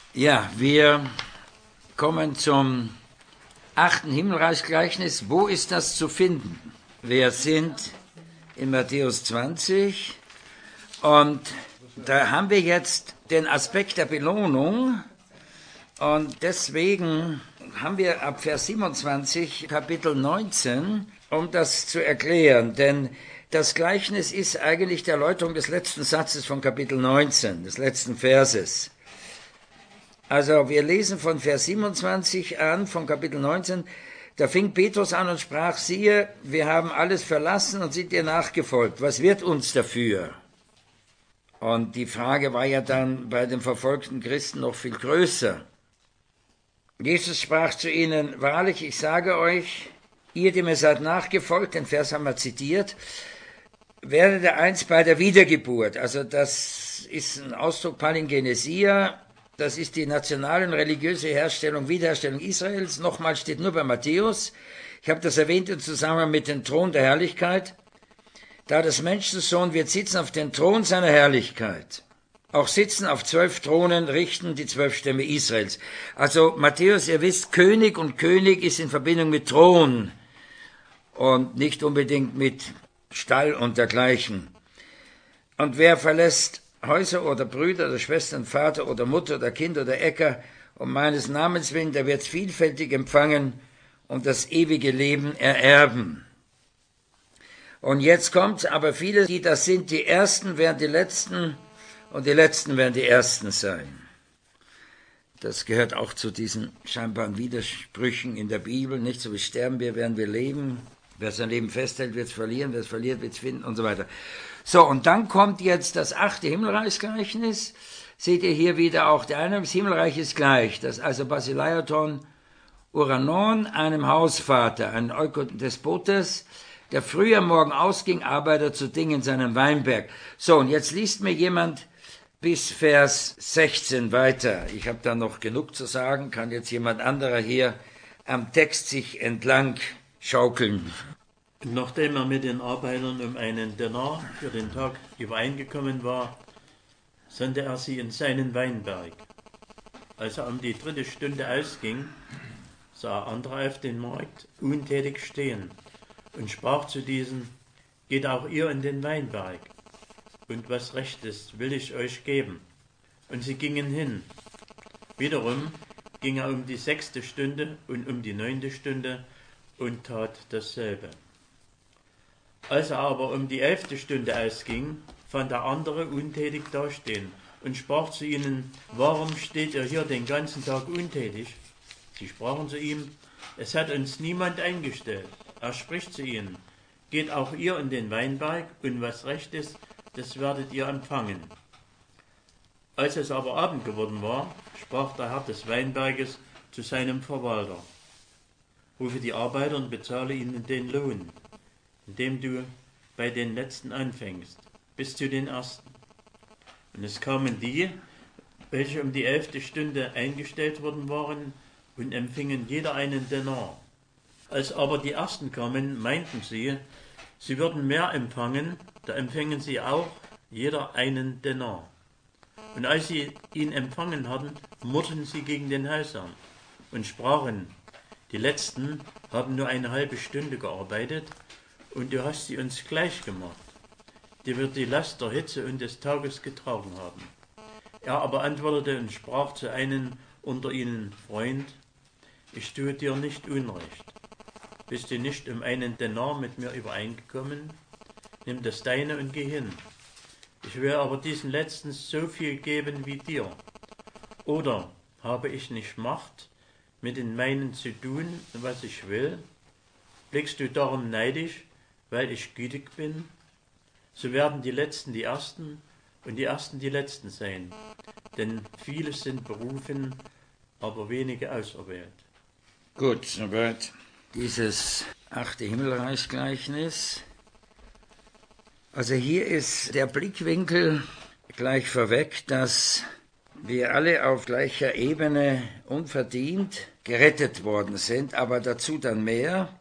Ja, wir kommen zum 8. Himmelreichsgleichnis. Wo ist das zu finden? Wir sind in Matthäus 20 und da haben wir jetzt den Aspekt der Belohnung und deswegen haben wir ab Vers 27 Kapitel 19, um das zu erklären, denn das Gleichnis ist eigentlich die Erläuterung des letzten Satzes von Kapitel 19, des letzten Verses. Also wir lesen von Vers 27 an, von Kapitel 19, da fing Petrus an und sprach, siehe, wir haben alles verlassen und sind dir nachgefolgt. Was wird uns dafür? Und die Frage war ja dann bei den verfolgten Christen noch viel größer. Jesus sprach zu ihnen, wahrlich, ich sage euch, ihr, die mir seid nachgefolgt, den Vers haben wir zitiert, werdet ihr einst bei der Wiedergeburt, also das ist ein Ausdruck Palingenesia, das ist die nationale und religiöse Wiederherstellung Israels. Nochmal steht nur bei Matthäus. Ich habe das erwähnt im Zusammenhang mit dem Thron der Herrlichkeit. Da des Menschensohn wird sitzen auf dem Thron seiner Herrlichkeit. Auch sitzen auf 12 Thronen richten die 12 Stämme Israels. Also Matthäus, ihr wisst, König und König ist in Verbindung mit Thron und nicht unbedingt mit Stall und dergleichen. Und wer verlässt Häuser oder Brüder oder Schwestern, Vater oder Mutter oder Kind oder Äcker, um meines Namens willen, der wird vielfältig empfangen und das ewige Leben ererben. Und jetzt kommt's, aber viele, die das sind, die Ersten werden die Letzten und die Letzten werden die Ersten sein. Das gehört auch zu diesen scheinbaren Widersprüchen in der Bibel, nicht so wie sterben wir, werden wir leben. Wer sein Leben festhält, wird es verlieren, wer es verliert, wird es finden und so weiter. So, und dann kommt jetzt das 8. Himmelreichsgleichnis. Seht ihr hier wieder auch, der eine des Himmelreich ist gleich, das also Basileiaton Uranon, einem Hausvater, einem Oikodespotes, der früh am Morgen ausging, Arbeiter zu Dingen in seinem Weinberg. So, und jetzt liest mir jemand bis Vers 16 weiter. Ich habe da noch genug zu sagen, kann jetzt jemand anderer hier am Text sich entlang schaukeln. Nachdem er mit den Arbeitern um einen Denar für den Tag übereingekommen war, sandte er sie in seinen Weinberg. Als er um die 3. Stunde ausging, sah er andere auf den Markt untätig stehen und sprach zu diesen, geht auch ihr in den Weinberg, und was Rechtes will ich euch geben. Und sie gingen hin. Wiederum ging er um die 6. Stunde und um die 9. Stunde und tat dasselbe. Als er aber um die 11. Stunde ausging, fand er andere untätig dastehen und sprach zu ihnen, warum steht ihr hier den ganzen Tag untätig? Sie sprachen zu ihm, es hat uns niemand eingestellt. Er spricht zu ihnen, geht auch ihr in den Weinberg, und was recht ist, das werdet ihr empfangen. Als es aber Abend geworden war, sprach der Herr des Weinberges zu seinem Verwalter, rufe die Arbeiter und bezahle ihnen den Lohn, indem du bei den Letzten anfängst, bis zu den Ersten. Und es kamen die, welche um die 11. Stunde eingestellt worden waren, und empfingen jeder einen Denar. Als aber die Ersten kamen, meinten sie würden mehr empfangen, da empfingen sie auch jeder einen Denar. Und als sie ihn empfangen hatten, murrten sie gegen den Hausherrn und sprachen, die Letzten haben nur eine halbe Stunde gearbeitet, und du hast sie uns gleich gemacht. Die wird die Last der Hitze und des Tages getragen haben. Er aber antwortete und sprach zu einem unter ihnen, Freund, ich tue dir nicht Unrecht. Bist du nicht um einen Denar mit mir übereingekommen? Nimm das deine und geh hin. Ich will aber diesen Letzten so viel geben wie dir. Oder habe ich nicht Macht, mit den meinen zu tun, was ich will? Blickst du darum neidisch, weil ich gütig bin? So werden die Letzten die Ersten und die Ersten die Letzten sein. Denn viele sind berufen, aber wenige auserwählt. Gut, soweit dieses 8. Himmelreichsgleichnis. Also hier ist der Blickwinkel gleich vorweg, dass wir alle auf gleicher Ebene unverdient gerettet worden sind, aber dazu dann mehr.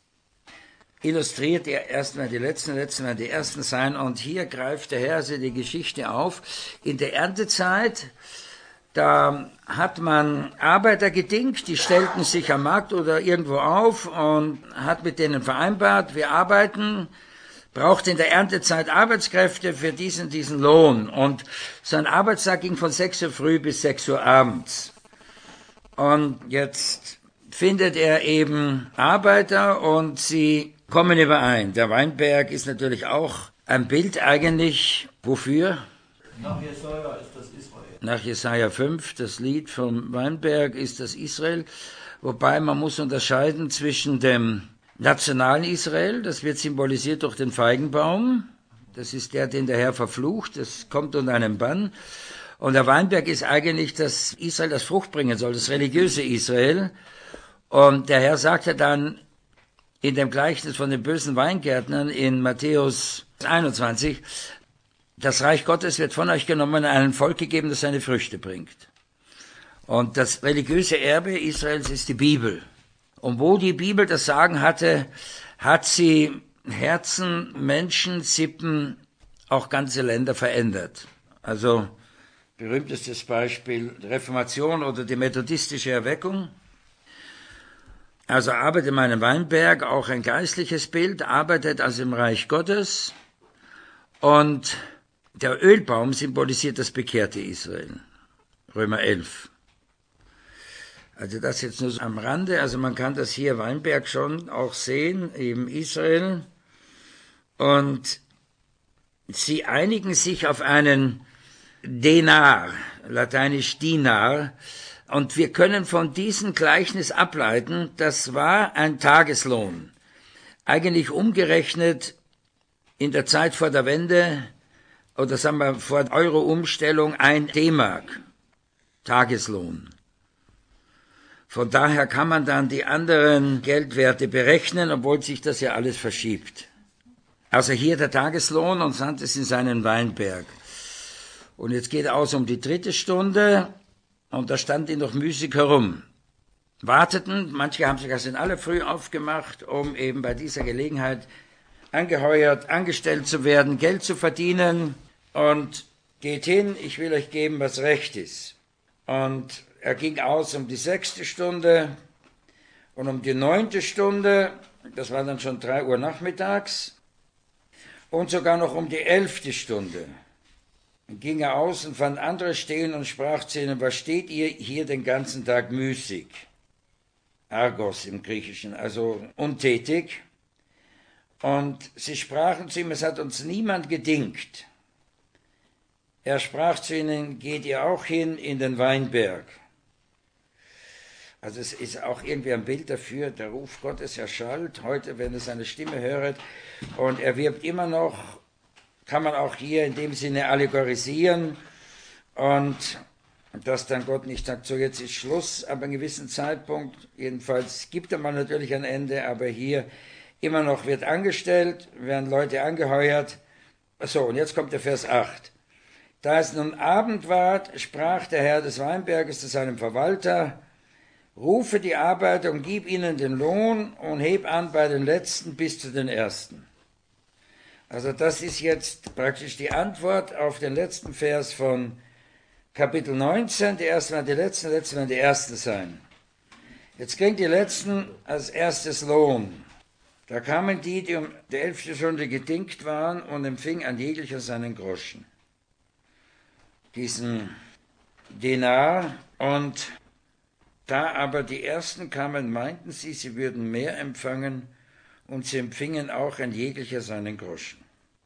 Illustriert erstmal die Letzten werden die Ersten sein, und hier greift der Herr also die Geschichte auf. In der Erntezeit, Da hat man Arbeiter gedingt, die stellten sich am Markt oder irgendwo auf und hat mit denen vereinbart, wir arbeiten, braucht in der Erntezeit Arbeitskräfte für diesen Lohn. Und sein Arbeitstag ging von 6 Uhr früh bis 6 Uhr abends. Und jetzt findet er eben Arbeiter und sie kommen überein. Der Weinberg ist natürlich auch ein Bild eigentlich, wofür? Nach Jesaja ist das Israel. Nach Jesaja 5, das Lied vom Weinberg, ist das Israel. Wobei man muss unterscheiden zwischen dem nationalen Israel, das wird symbolisiert durch den Feigenbaum. Das ist der, den der Herr verflucht. Das kommt unter einen Bann. Und der Weinberg ist eigentlich das Israel, das Frucht bringen soll, das religiöse Israel. Und der Herr sagte dann in dem Gleichnis von den bösen Weingärtnern in Matthäus 21, das Reich Gottes wird von euch genommen, einem Volk gegeben, das seine Früchte bringt. Und das religiöse Erbe Israels ist die Bibel. Und wo die Bibel das Sagen hatte, hat sie Herzen, Menschen, Sippen, auch ganze Länder verändert. Also berühmtestes Beispiel Reformation oder die methodistische Erweckung. Also arbeitet in meinem Weinberg, auch ein geistliches Bild, arbeitet also im Reich Gottes. Und der Ölbaum symbolisiert das bekehrte Israel. Römer 11. Also das jetzt nur so am Rande. Also man kann das hier Weinberg schon auch sehen, eben Israel. Und sie einigen sich auf einen Denar, lateinisch Dinar. Und wir können von diesem Gleichnis ableiten, das war ein Tageslohn. Eigentlich umgerechnet in der Zeit vor der Wende, oder sagen wir vor der Euro-Umstellung, 1 D-Mark, Tageslohn. Von daher kann man dann die anderen Geldwerte berechnen, obwohl sich das ja alles verschiebt. Also hier der Tageslohn und sandte es in seinen Weinberg. Und jetzt geht er aus um die 3. Stunde und da standen die noch müßig herum. Warteten, manche haben sich also in aller Früh aufgemacht, um eben bei dieser Gelegenheit angeheuert, angestellt zu werden, Geld zu verdienen. Und geht hin, ich will euch geben, was recht ist. Und er ging aus um die 6. Stunde und um die 9. Stunde, das war dann schon 3 Uhr nachmittags, und sogar noch um die 11. Stunde. Dann ging er aus und fand andere stehen und sprach zu ihnen, was steht ihr hier den ganzen Tag müßig? Argos im Griechischen, also untätig. Und sie sprachen zu ihm, es hat uns niemand gedingt. Er sprach zu ihnen, geht ihr auch hin in den Weinberg. Also es ist auch irgendwie ein Bild dafür, der Ruf Gottes erschallt, heute, wenn er seine Stimme hört, und er wirbt immer noch, kann man auch hier in dem Sinne allegorisieren, und dass dann Gott nicht sagt, so jetzt ist Schluss, ab einem gewissen Zeitpunkt, jedenfalls gibt er mal natürlich ein Ende, aber hier immer noch wird angestellt, werden Leute angeheuert. So, und jetzt kommt der Vers 8. Da es nun Abend ward, sprach der Herr des Weinberges zu seinem Verwalter, rufe die Arbeiter und gib ihnen den Lohn und heb an bei den Letzten bis zu den Ersten. Also das ist jetzt praktisch die Antwort auf den letzten Vers von Kapitel 19. Die Ersten werden die Letzten, die Letzten werden die Ersten sein. Jetzt kriegen die Letzten als erstes Lohn. Da kamen die um die 11. Stunde gedingt waren und empfing ein jeglicher seinen Groschen. Diesen Denar, und da aber die Ersten kamen, meinten sie, sie würden mehr empfangen, und sie empfingen auch ein jeglicher seinen Groschen.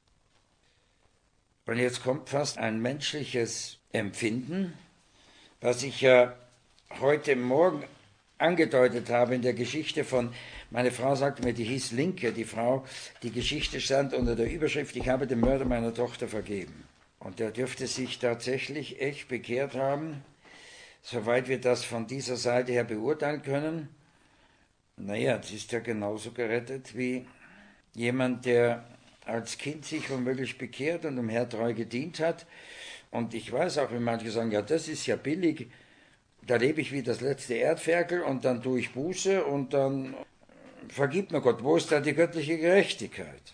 Und jetzt kommt fast ein menschliches Empfinden, was ich ja heute Morgen angedeutet habe in der Geschichte von, meine Frau sagte mir, die hieß Linke, die Frau, die Geschichte stand unter der Überschrift, ich habe dem Mörder meiner Tochter vergeben. Und der dürfte sich tatsächlich echt bekehrt haben, soweit wir das von dieser Seite her beurteilen können. Naja, das ist ja genauso gerettet wie jemand, der als Kind sich womöglich bekehrt und dem Herrn treu gedient hat. Und ich weiß auch, wenn manche sagen, ja, das ist ja billig, da lebe ich wie das letzte Erdferkel und dann tue ich Buße und dann vergibt mir Gott. Wo ist da die göttliche Gerechtigkeit?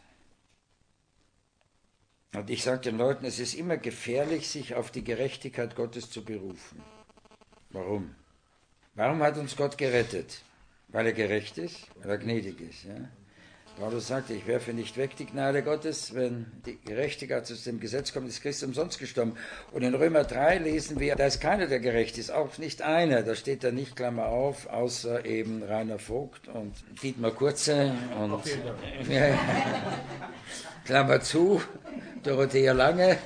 Und ich sage den Leuten, es ist immer gefährlich, sich auf die Gerechtigkeit Gottes zu berufen. Warum? Warum hat uns Gott gerettet? Weil er gerecht ist, weil er gnädig ist. Ja? Paulus sagte, ich werfe nicht weg die Gnade Gottes, wenn die Gerechtigkeit aus dem Gesetz kommt, ist Christus umsonst gestorben. Und in Römer 3 lesen wir, da ist keiner, der gerecht ist, auch nicht einer. Da steht da nicht, Klammer auf, außer eben Rainer Vogt und Dietmar Kurze und Klammer zu, Dorothea Lange,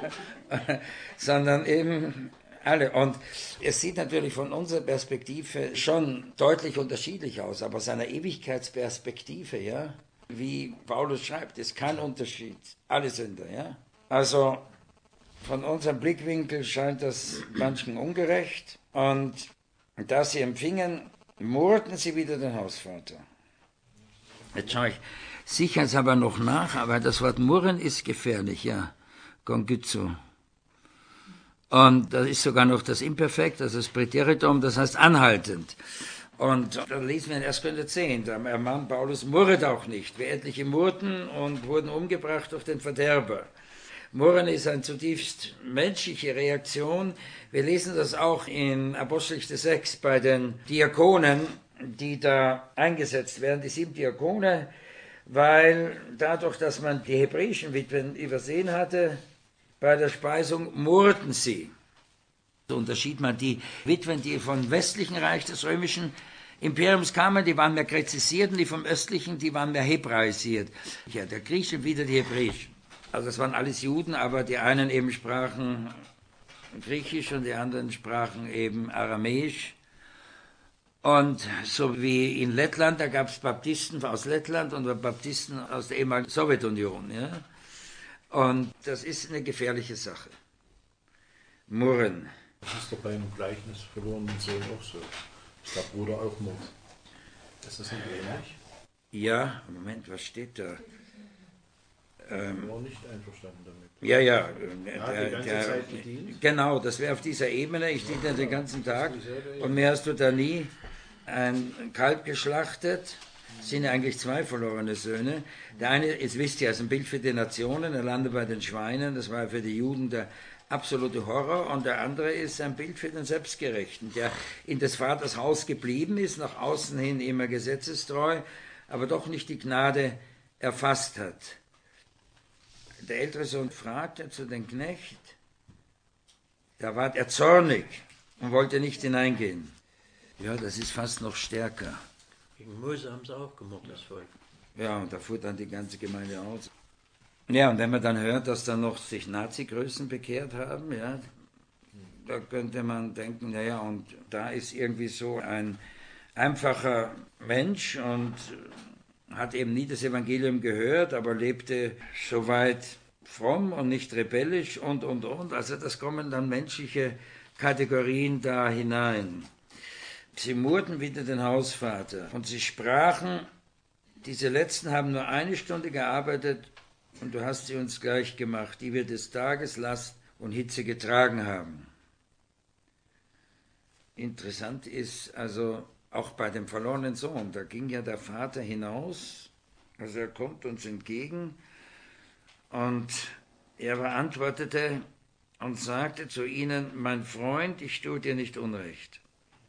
sondern eben alle. Und es sieht natürlich von unserer Perspektive schon deutlich unterschiedlich aus, aber seiner Ewigkeitsperspektive, ja, wie Paulus schreibt, ist kein Unterschied. Alle Sünder, ja. Also von unserem Blickwinkel scheint das manchen ungerecht. Und da sie empfingen, murrten sie wieder den Hausvater. Jetzt schaue ich sicherheitshalber noch nach, aber das Wort murren ist gefährlich, ja. Gongytsu. Und da ist sogar noch das Imperfekt, also das Präteritum, das heißt anhaltend. Und da lesen wir in 1. Korinther 10, da ermahnt Paulus, murret auch nicht. Wir etliche murrten und wurden umgebracht durch den Verderber. Murren ist eine zutiefst menschliche Reaktion. Wir lesen das auch in Apostelgeschichte 6 bei den Diakonen, die da eingesetzt werden, die 7 Diakone, weil dadurch, dass man die hebräischen Witwen übersehen hatte, bei der Speisung murrten sie. So unterschied man die Witwen, die vom westlichen Reich des römischen Imperiums kamen, die waren mehr gräzisiert, und die vom östlichen, die waren mehr hebraisiert. Ja, der Griechen wieder die Hebräischen. Also das waren alles Juden, aber die einen eben sprachen Griechisch und die anderen sprachen eben Aramäisch. Und so wie in Lettland, da gab es Baptisten aus Lettland und Baptisten aus der ehemaligen Sowjetunion, ja. Und das ist eine gefährliche Sache. Murren. Das ist doch beim Gleichnis verlorenen Sohn auch so. Ist der Bruder auch Mord. Ist das nicht ähnlich? Ja, Moment, was steht da? Ich war nicht einverstanden damit. Ja. Die ganze Zeit gedient? Genau, das wäre auf dieser Ebene. Ich diene den ganzen Tag und mehr hast du da nie. Ein Kalb geschlachtet. Sind ja eigentlich 2 verlorene Söhne. Der eine, jetzt wisst ihr, ist ein Bild für die Nationen, er landet bei den Schweinen, das war für die Juden der absolute Horror, und der andere ist ein Bild für den Selbstgerechten, der in des Vaters Haus geblieben ist, nach außen hin immer gesetzestreu, aber doch nicht die Gnade erfasst hat. Der ältere Sohn fragte zu dem Knecht, da ward er zornig und wollte nicht hineingehen. Ja, das ist fast noch stärker. Gegen Mose haben sie auch gemobbt, das Volk. Ja, und da fuhr dann die ganze Gemeinde aus. Ja, und wenn man dann hört, dass dann noch sich Nazi-Größen bekehrt haben, ja, da könnte man denken, naja, und da ist irgendwie so ein einfacher Mensch und hat eben nie das Evangelium gehört, aber lebte soweit fromm und nicht rebellisch und. Also das kommen dann menschliche Kategorien da hinein. Sie murrten wieder den Hausvater und sie sprachen, diese Letzten haben nur 1 Stunde gearbeitet und du hast sie uns gleich gemacht, die wir des Tages Last und Hitze getragen haben. Interessant ist also auch bei dem verlorenen Sohn, da ging ja der Vater hinaus, also er kommt uns entgegen und er beantwortete und sagte zu ihnen, mein Freund, ich tue dir nicht Unrecht.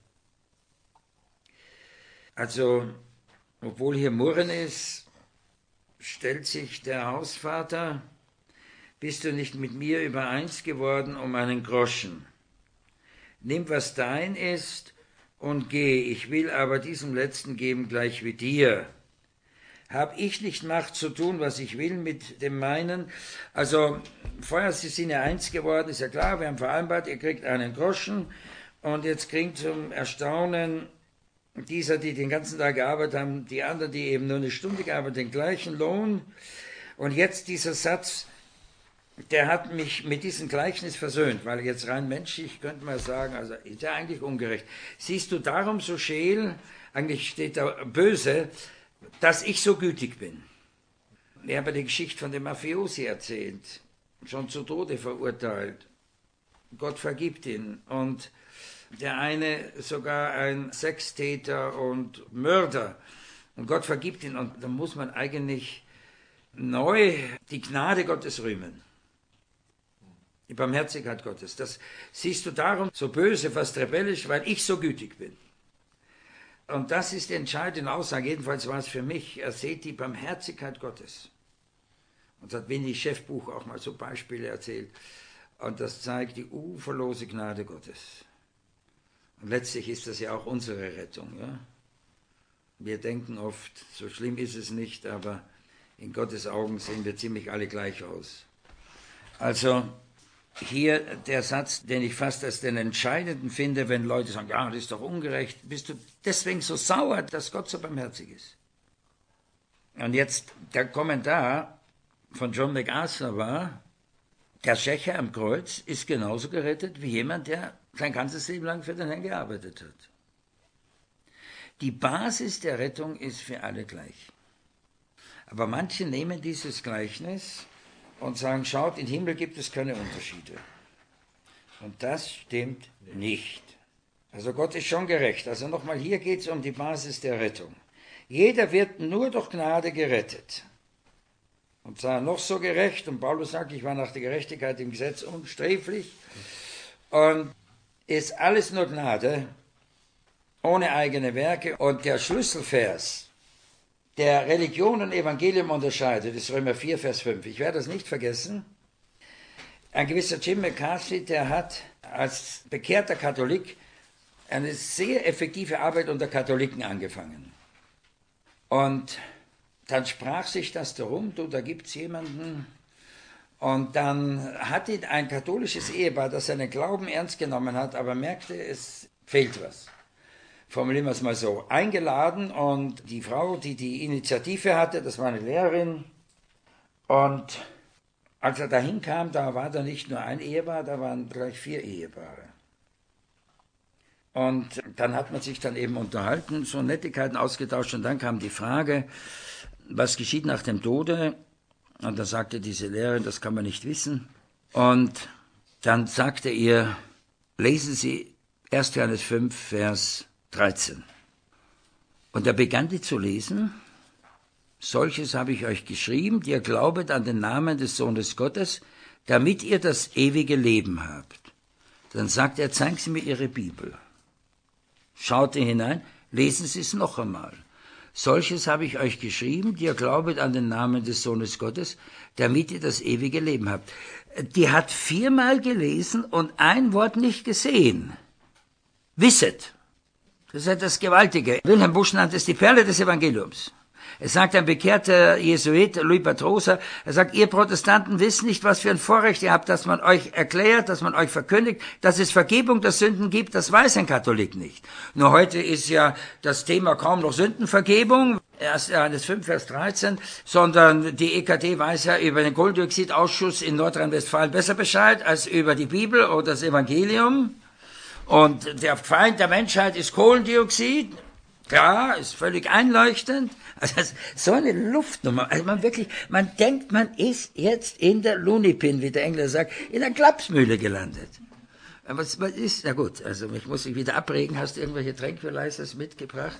Also, obwohl hier Murren ist, stellt sich der Hausvater, bist du nicht mit mir übereins geworden um einen Groschen? Nimm, was dein ist, und geh, ich will aber diesem Letzten geben gleich wie dir. Hab ich nicht Macht zu tun, was ich will mit dem meinen? Also, vorher sie sind ja eins geworden, ist ja klar, wir haben vereinbart, ihr kriegt einen Groschen, und jetzt kriegt zum Erstaunen dieser, die den ganzen Tag gearbeitet haben, die anderen, die eben nur 1 Stunde gearbeitet haben, den gleichen Lohn. Und jetzt dieser Satz, der hat mich mit diesem Gleichnis versöhnt, weil jetzt rein menschlich könnte man sagen, also ist ja eigentlich ungerecht. Siehst du darum so scheel, eigentlich steht da böse, dass ich so gütig bin. Ich habe die Geschichte von dem Mafiosi erzählt, schon zu Tode verurteilt. Gott vergibt ihn, und der eine sogar ein Sextäter und Mörder, und Gott vergibt ihn, und da muss man eigentlich neu die Gnade Gottes rühmen. Die Barmherzigkeit Gottes. Das siehst du darum so böse, fast rebellisch, weil ich so gütig bin. Und das ist die entscheidende Aussage, jedenfalls war es für mich. Er sieht die Barmherzigkeit Gottes. Und hat Winnie Chefbuch auch mal so Beispiele erzählt. Und das zeigt die uferlose Gnade Gottes. Und letztlich ist das ja auch unsere Rettung. Ja? Wir denken oft, so schlimm ist es nicht, aber in Gottes Augen sehen wir ziemlich alle gleich aus. Also hier der Satz, den ich fast als den entscheidenden finde, wenn Leute sagen, ja, das ist doch ungerecht. Bist du deswegen so sauer, dass Gott so barmherzig ist? Und jetzt der Kommentar von John MacArthur war, der Schächer am Kreuz ist genauso gerettet wie jemand, der sein ganzes Leben lang für den Herrn gearbeitet hat. Die Basis der Rettung ist für alle gleich. Aber manche nehmen dieses Gleichnis und sagen, schaut, im Himmel gibt es keine Unterschiede. Und das stimmt nicht. Also Gott ist schon gerecht. Also nochmal, hier geht es um die Basis der Rettung. Jeder wird nur durch Gnade gerettet. Und sei noch so gerecht, und Paulus sagt, ich war nach der Gerechtigkeit im Gesetz unsträflich, und ist alles nur Gnade, ohne eigene Werke. Und der Schlüsselvers, der Religion und Evangelium unterscheidet, ist Römer 4, Vers 5. Ich werde das nicht vergessen. Ein gewisser Jim McCarthy, der hat als bekehrter Katholik eine sehr effektive Arbeit unter Katholiken angefangen. Und dann sprach sich das darum, du, da gibt es jemanden, und dann hat ihn ein katholisches Ehepaar, das seinen Glauben ernst genommen hat, aber merkte, es fehlt was. Formulieren wir es mal so, eingeladen, und die Frau, die die Initiative hatte, das war eine Lehrerin, und als er dahin kam, da war da nicht nur ein Ehepaar, da waren gleich 4 Ehepaare. Und dann hat man sich dann eben unterhalten, so Nettigkeiten ausgetauscht, und dann kam die Frage, was geschieht nach dem Tode? Und da sagte diese Lehrerin, das kann man nicht wissen. Und dann sagte ihr, lesen Sie 1. Johannes 5, Vers 13. Und er begann die zu lesen. Solches habe ich euch geschrieben, die ihr glaubet an den Namen des Sohnes Gottes, damit ihr das ewige Leben habt. Dann sagt er, zeigen Sie mir Ihre Bibel. Schaute hinein, lesen Sie es noch einmal. Solches habe ich euch geschrieben, die ihr glaubet an den Namen des Sohnes Gottes, damit ihr das ewige Leben habt. Die hat 4-mal gelesen und ein Wort nicht gesehen. Wisset. Das ist ja das Gewaltige. Wilhelm Busch nannte es die Perle des Evangeliums. Es sagt ein bekehrter Jesuit, Louis Patrosa, er sagt, ihr Protestanten wisst nicht, was für ein Vorrecht ihr habt, dass man euch erklärt, dass man euch verkündigt, dass es Vergebung der Sünden gibt, das weiß ein Katholik nicht. Nur heute ist ja das Thema kaum noch Sündenvergebung, 1. Johannes 5, Vers 13, sondern die EKD weiß ja über den Kohlendioxidausschuss in Nordrhein-Westfalen besser Bescheid als über die Bibel oder das Evangelium. Und der Feind der Menschheit ist Kohlendioxid. Klar, ist völlig einleuchtend. Also so eine Luftnummer. Also man denkt, man ist jetzt in der Lunipin, wie der Engländer sagt, in der Klapsmühle gelandet. Aber was ist, na gut, also ich muss dich wieder abregen, hast du irgendwelche Tranquilizers mitgebracht?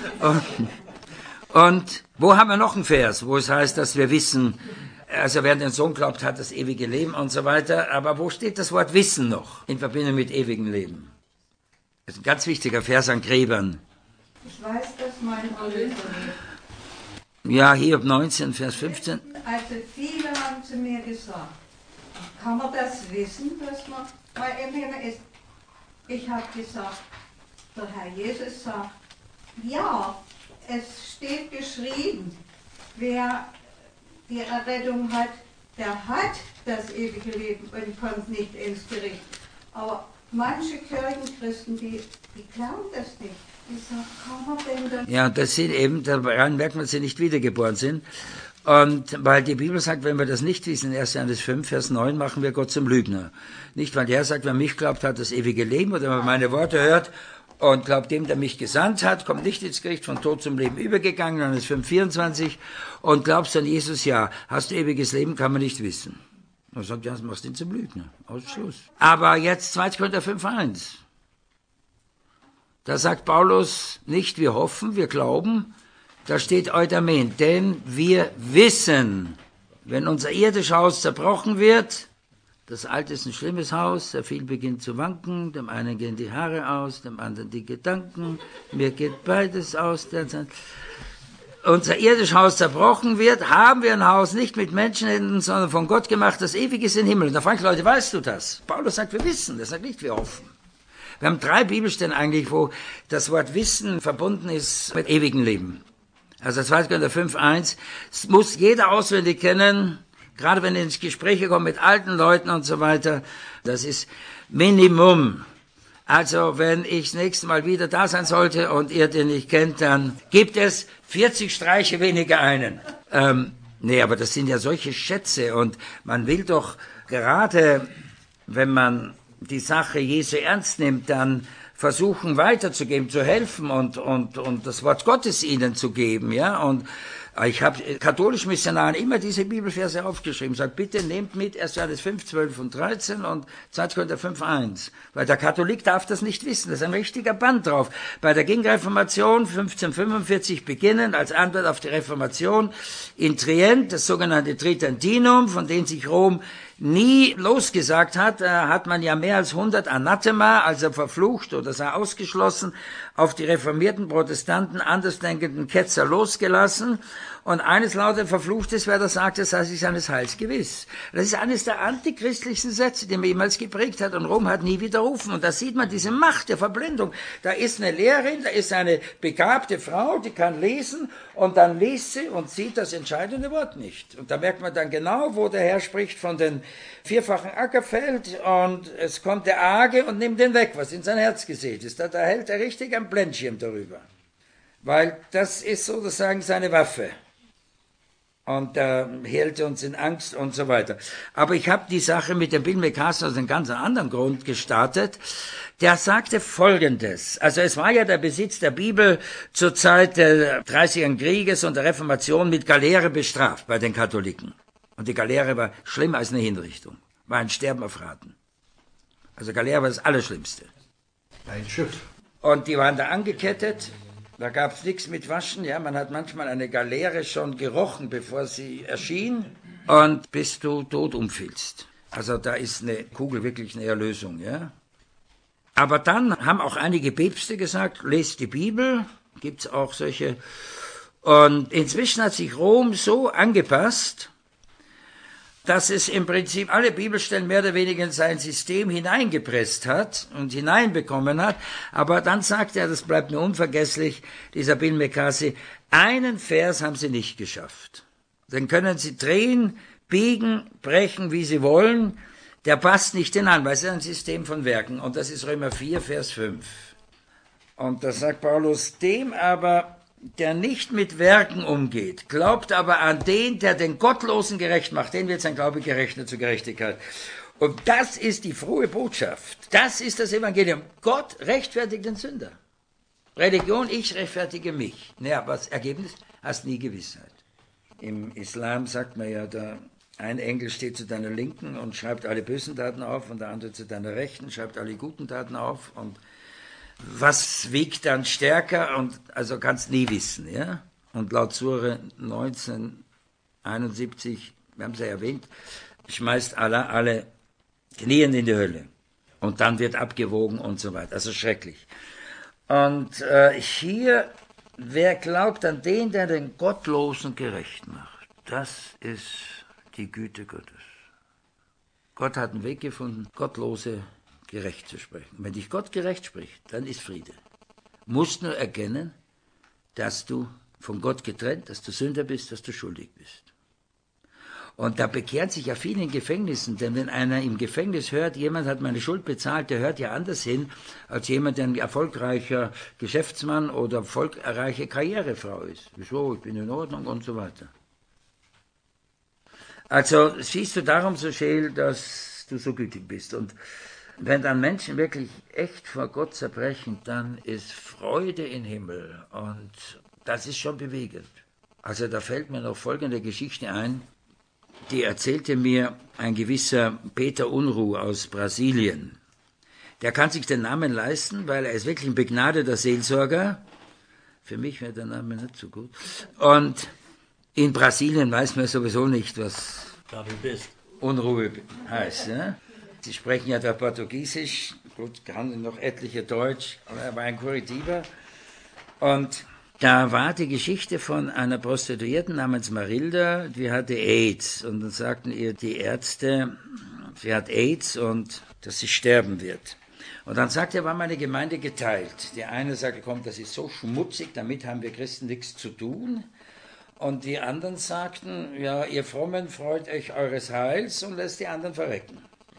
Und wo haben wir noch einen Vers, wo es heißt, dass wir wissen, also wer an den Sohn glaubt, hat das ewige Leben und so weiter. Aber wo steht das Wort Wissen noch in Verbindung mit ewigem Leben? Das ist ein ganz wichtiger Vers an Gräbern. Ich weiß, dass mein Erlöser Ja, Hiob 19, Vers 15. Also viele haben zu mir gesagt, kann man das wissen, dass man bei im Himmel ist? Ich habe gesagt, der Herr Jesus sagt, ja, es steht geschrieben, wer die Errettung hat, der hat das ewige Leben und kommt nicht ins Gericht. Aber manche Kirchenchristen, die glauben das nicht. Die sagen, kann man denn das? Ja, das sind eben, daran merkt man, dass sie nicht wiedergeboren sind. Und weil die Bibel sagt, wenn wir das nicht wissen, in 1. Johannes 5, Vers 9, machen wir Gott zum Lügner. Nicht, weil der Herr sagt, wer mich glaubt, hat das ewige Leben, oder wenn man meine Worte hört und glaubt dem, der mich gesandt hat, kommt nicht ins Gericht, von Tod zum Leben übergegangen, Johannes 5, 24, und glaubst an Jesus, ja, hast du ewiges Leben, kann man nicht wissen. Und er sagt, ja, das machst du ihn zum Lügner. Ausschluss. Aber jetzt 2. Korinther 5, 1. Da sagt Paulus nicht, wir hoffen, wir glauben, da steht Eudamen, denn wir wissen, wenn unser irdisches Haus zerbrochen wird, Das Alte ist ein schlimmes Haus, sehr viel beginnt zu wanken, dem einen gehen die Haare aus, dem anderen die Gedanken, mir geht beides aus. Unser irdisches Haus zerbrochen wird, haben wir ein Haus nicht mit Menschenhänden, sondern von Gott gemacht, das ewig ist im Himmel. Und da frage ich Leute, weißt du das? Paulus sagt, wir wissen, das sagt nicht, wir hoffen. Wir haben 3 Bibelstellen eigentlich, wo das Wort Wissen verbunden ist mit ewigem Leben. Also 2. Korinther 5,1, es muss jeder auswendig kennen, gerade wenn ins Gespräche kommt mit alten Leuten und so weiter, das ist Minimum. Also wenn ich das nächste Mal wieder da sein sollte und ihr den nicht kennt, dann gibt es 40 Streiche weniger einen. Nee, aber das sind ja solche Schätze und man will doch gerade, wenn man die Sache Jesu ernst nimmt, dann versuchen weiterzugeben, zu helfen und das Wort Gottes ihnen zu geben, ja, und ich habe katholischen Missionaren immer diese Bibelverse aufgeschrieben. Sag, bitte nehmt mit 1. Johannes 5, 12 und 13 und 2. Korinther 5, 1. Weil der Katholik darf das nicht wissen. Das ist ein richtiger Band drauf. Bei der Gegenreformation 1545 beginnend, als Antwort auf die Reformation, in Trient, das sogenannte Tridentinum, von dem sich Rom nie losgesagt hat, hat man ja mehr als 100 Anathema, also verflucht oder sei ausgeschlossen, auf die reformierten Protestanten, andersdenkenden Ketzer losgelassen. Und eines lautet, verflucht ist, wer das sagt, das sei sich seines Heils gewiss. Das ist eines der antichristlichsten Sätze, die man jemals geprägt hat. Und Rom hat nie widerrufen. Und da sieht man diese Macht der Verblendung. Da ist eine Lehrerin, da ist eine begabte Frau, die kann lesen. Und dann liest sie und sieht das entscheidende Wort nicht. Und da merkt man dann genau, wo der Herr spricht von den 4-fachen Ackerfeld. Und es kommt der Arge und nimmt den weg, was in sein Herz gesät ist. Da hält er richtig einen Blendschirm darüber. Weil das ist sozusagen seine Waffe. Und hält uns in Angst und so weiter. Aber ich habe die Sache mit dem Bill McCarthy aus einem ganz anderen Grund gestartet. Der sagte Folgendes. Also es war ja der Besitz der Bibel zur Zeit des 30-jährigen Krieges und der Reformation mit Galeere bestraft bei den Katholiken. Und die Galeere war schlimmer als eine Hinrichtung. War ein Sterben auf Raten. Also Galeere war das Allerschlimmste. Ein Schiff. Und die waren da angekettet. Da gab es nichts mit Waschen, ja, man hat manchmal eine Galeere schon gerochen, bevor sie erschien, und bis du tot umfielst. Also da ist eine Kugel wirklich eine Erlösung, ja. Aber dann haben auch einige Päpste gesagt, lest die Bibel, gibt's auch solche. Und inzwischen hat sich Rom so angepasst, dass es im Prinzip alle Bibelstellen mehr oder weniger in sein System hineingepresst hat und hineinbekommen hat. Aber dann sagt er, das bleibt mir unvergesslich, dieser Bill McCarthy, einen Vers haben sie nicht geschafft. Den können sie drehen, biegen, brechen, wie sie wollen. Der passt nicht hinein, weil es ist ein System von Werken. Und das ist Römer 4, Vers 5. Und da sagt Paulus, dem aber, der nicht mit Werken umgeht, glaubt aber an den, der den Gottlosen gerecht macht, den wird sein Glaube gerechnet zur Gerechtigkeit. Und das ist die frohe Botschaft. Das ist das Evangelium. Gott rechtfertigt den Sünder. Religion, ich rechtfertige mich. Naja, was Ergebnis? Hast nie Gewissheit. Im Islam sagt man ja, da ein Engel steht zu deiner Linken und schreibt alle bösen Taten auf und der andere zu deiner Rechten, schreibt alle guten Taten auf und was wiegt dann stärker? Und also kannst nie wissen, ja? Und laut Sure 1971, wir haben es ja erwähnt, schmeißt Allah alle Knien in die Hölle. Und dann wird abgewogen und so weiter. Also schrecklich. Und hier, wer glaubt an den, der den Gottlosen gerecht macht, das ist die Güte Gottes. Gott hat einen Weg gefunden, Gottlose gerecht zu sprechen. Wenn dich Gott gerecht spricht, dann ist Friede. Du musst nur erkennen, dass du von Gott getrennt, dass du Sünder bist, dass du schuldig bist. Und da bekehren sich ja viele in Gefängnissen, denn wenn einer im Gefängnis hört, jemand hat meine Schuld bezahlt, der hört ja anders hin, als jemand, der ein erfolgreicher Geschäftsmann oder erfolgreiche Karrierefrau ist. Wieso? Ich bin in Ordnung und so weiter. Also siehst du darum so scheel, dass du so gütig bist. Und wenn dann Menschen wirklich echt vor Gott zerbrechen, dann ist Freude im Himmel und das ist schon bewegend. Also da fällt mir noch folgende Geschichte ein, die erzählte mir ein gewisser Peter Unruh aus Brasilien. Der kann sich den Namen leisten, weil er ist wirklich ein begnadeter Seelsorger. Für mich wäre der Name nicht so gut. Und in Brasilien weiß man sowieso nicht, was da du bist. Unruhe heißt. Ja? Sie sprechen ja da Portugiesisch, gut, kann noch etliche Deutsch, aber er war ein Curitiba. Und da war die Geschichte von einer Prostituierten namens Marilda, die hatte AIDS. Und dann sagten ihr die Ärzte, sie hat AIDS und dass sie sterben wird. Und dann sagte er, war meine Gemeinde geteilt. Die eine sagte, komm, das ist so schmutzig, damit haben wir Christen nichts zu tun. Und die anderen sagten, ja, ihr Frommen freut euch eures Heils und lässt die anderen verrecken.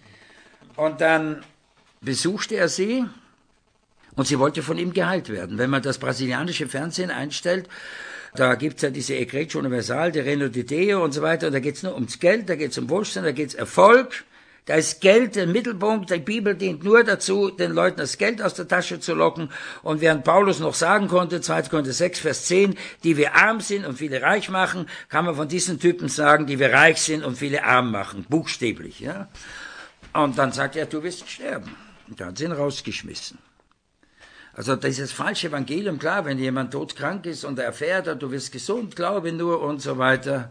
Und dann besuchte er sie und sie wollte von ihm geheilt werden. Wenn man das brasilianische Fernsehen einstellt, da gibt es ja diese Igreja Universal, die Reino de Deo und so weiter, und da geht es nur ums Geld, da geht es um Wohlstand, da geht es Erfolg. Da ist Geld der Mittelpunkt, die Bibel dient nur dazu, den Leuten das Geld aus der Tasche zu locken. Und während Paulus noch sagen konnte, 2. Korinther 6, Vers 10, die wir arm sind und viele reich machen, kann man von diesen Typen sagen, die wir reich sind und viele arm machen, buchstäblich. Ja? Und dann sagt er, du wirst sterben. Und dann hat sie ihn rausgeschmissen. Also dieses falsche Evangelium, klar, wenn jemand todkrank ist und er erfährt, du wirst gesund, glaube nur und so weiter.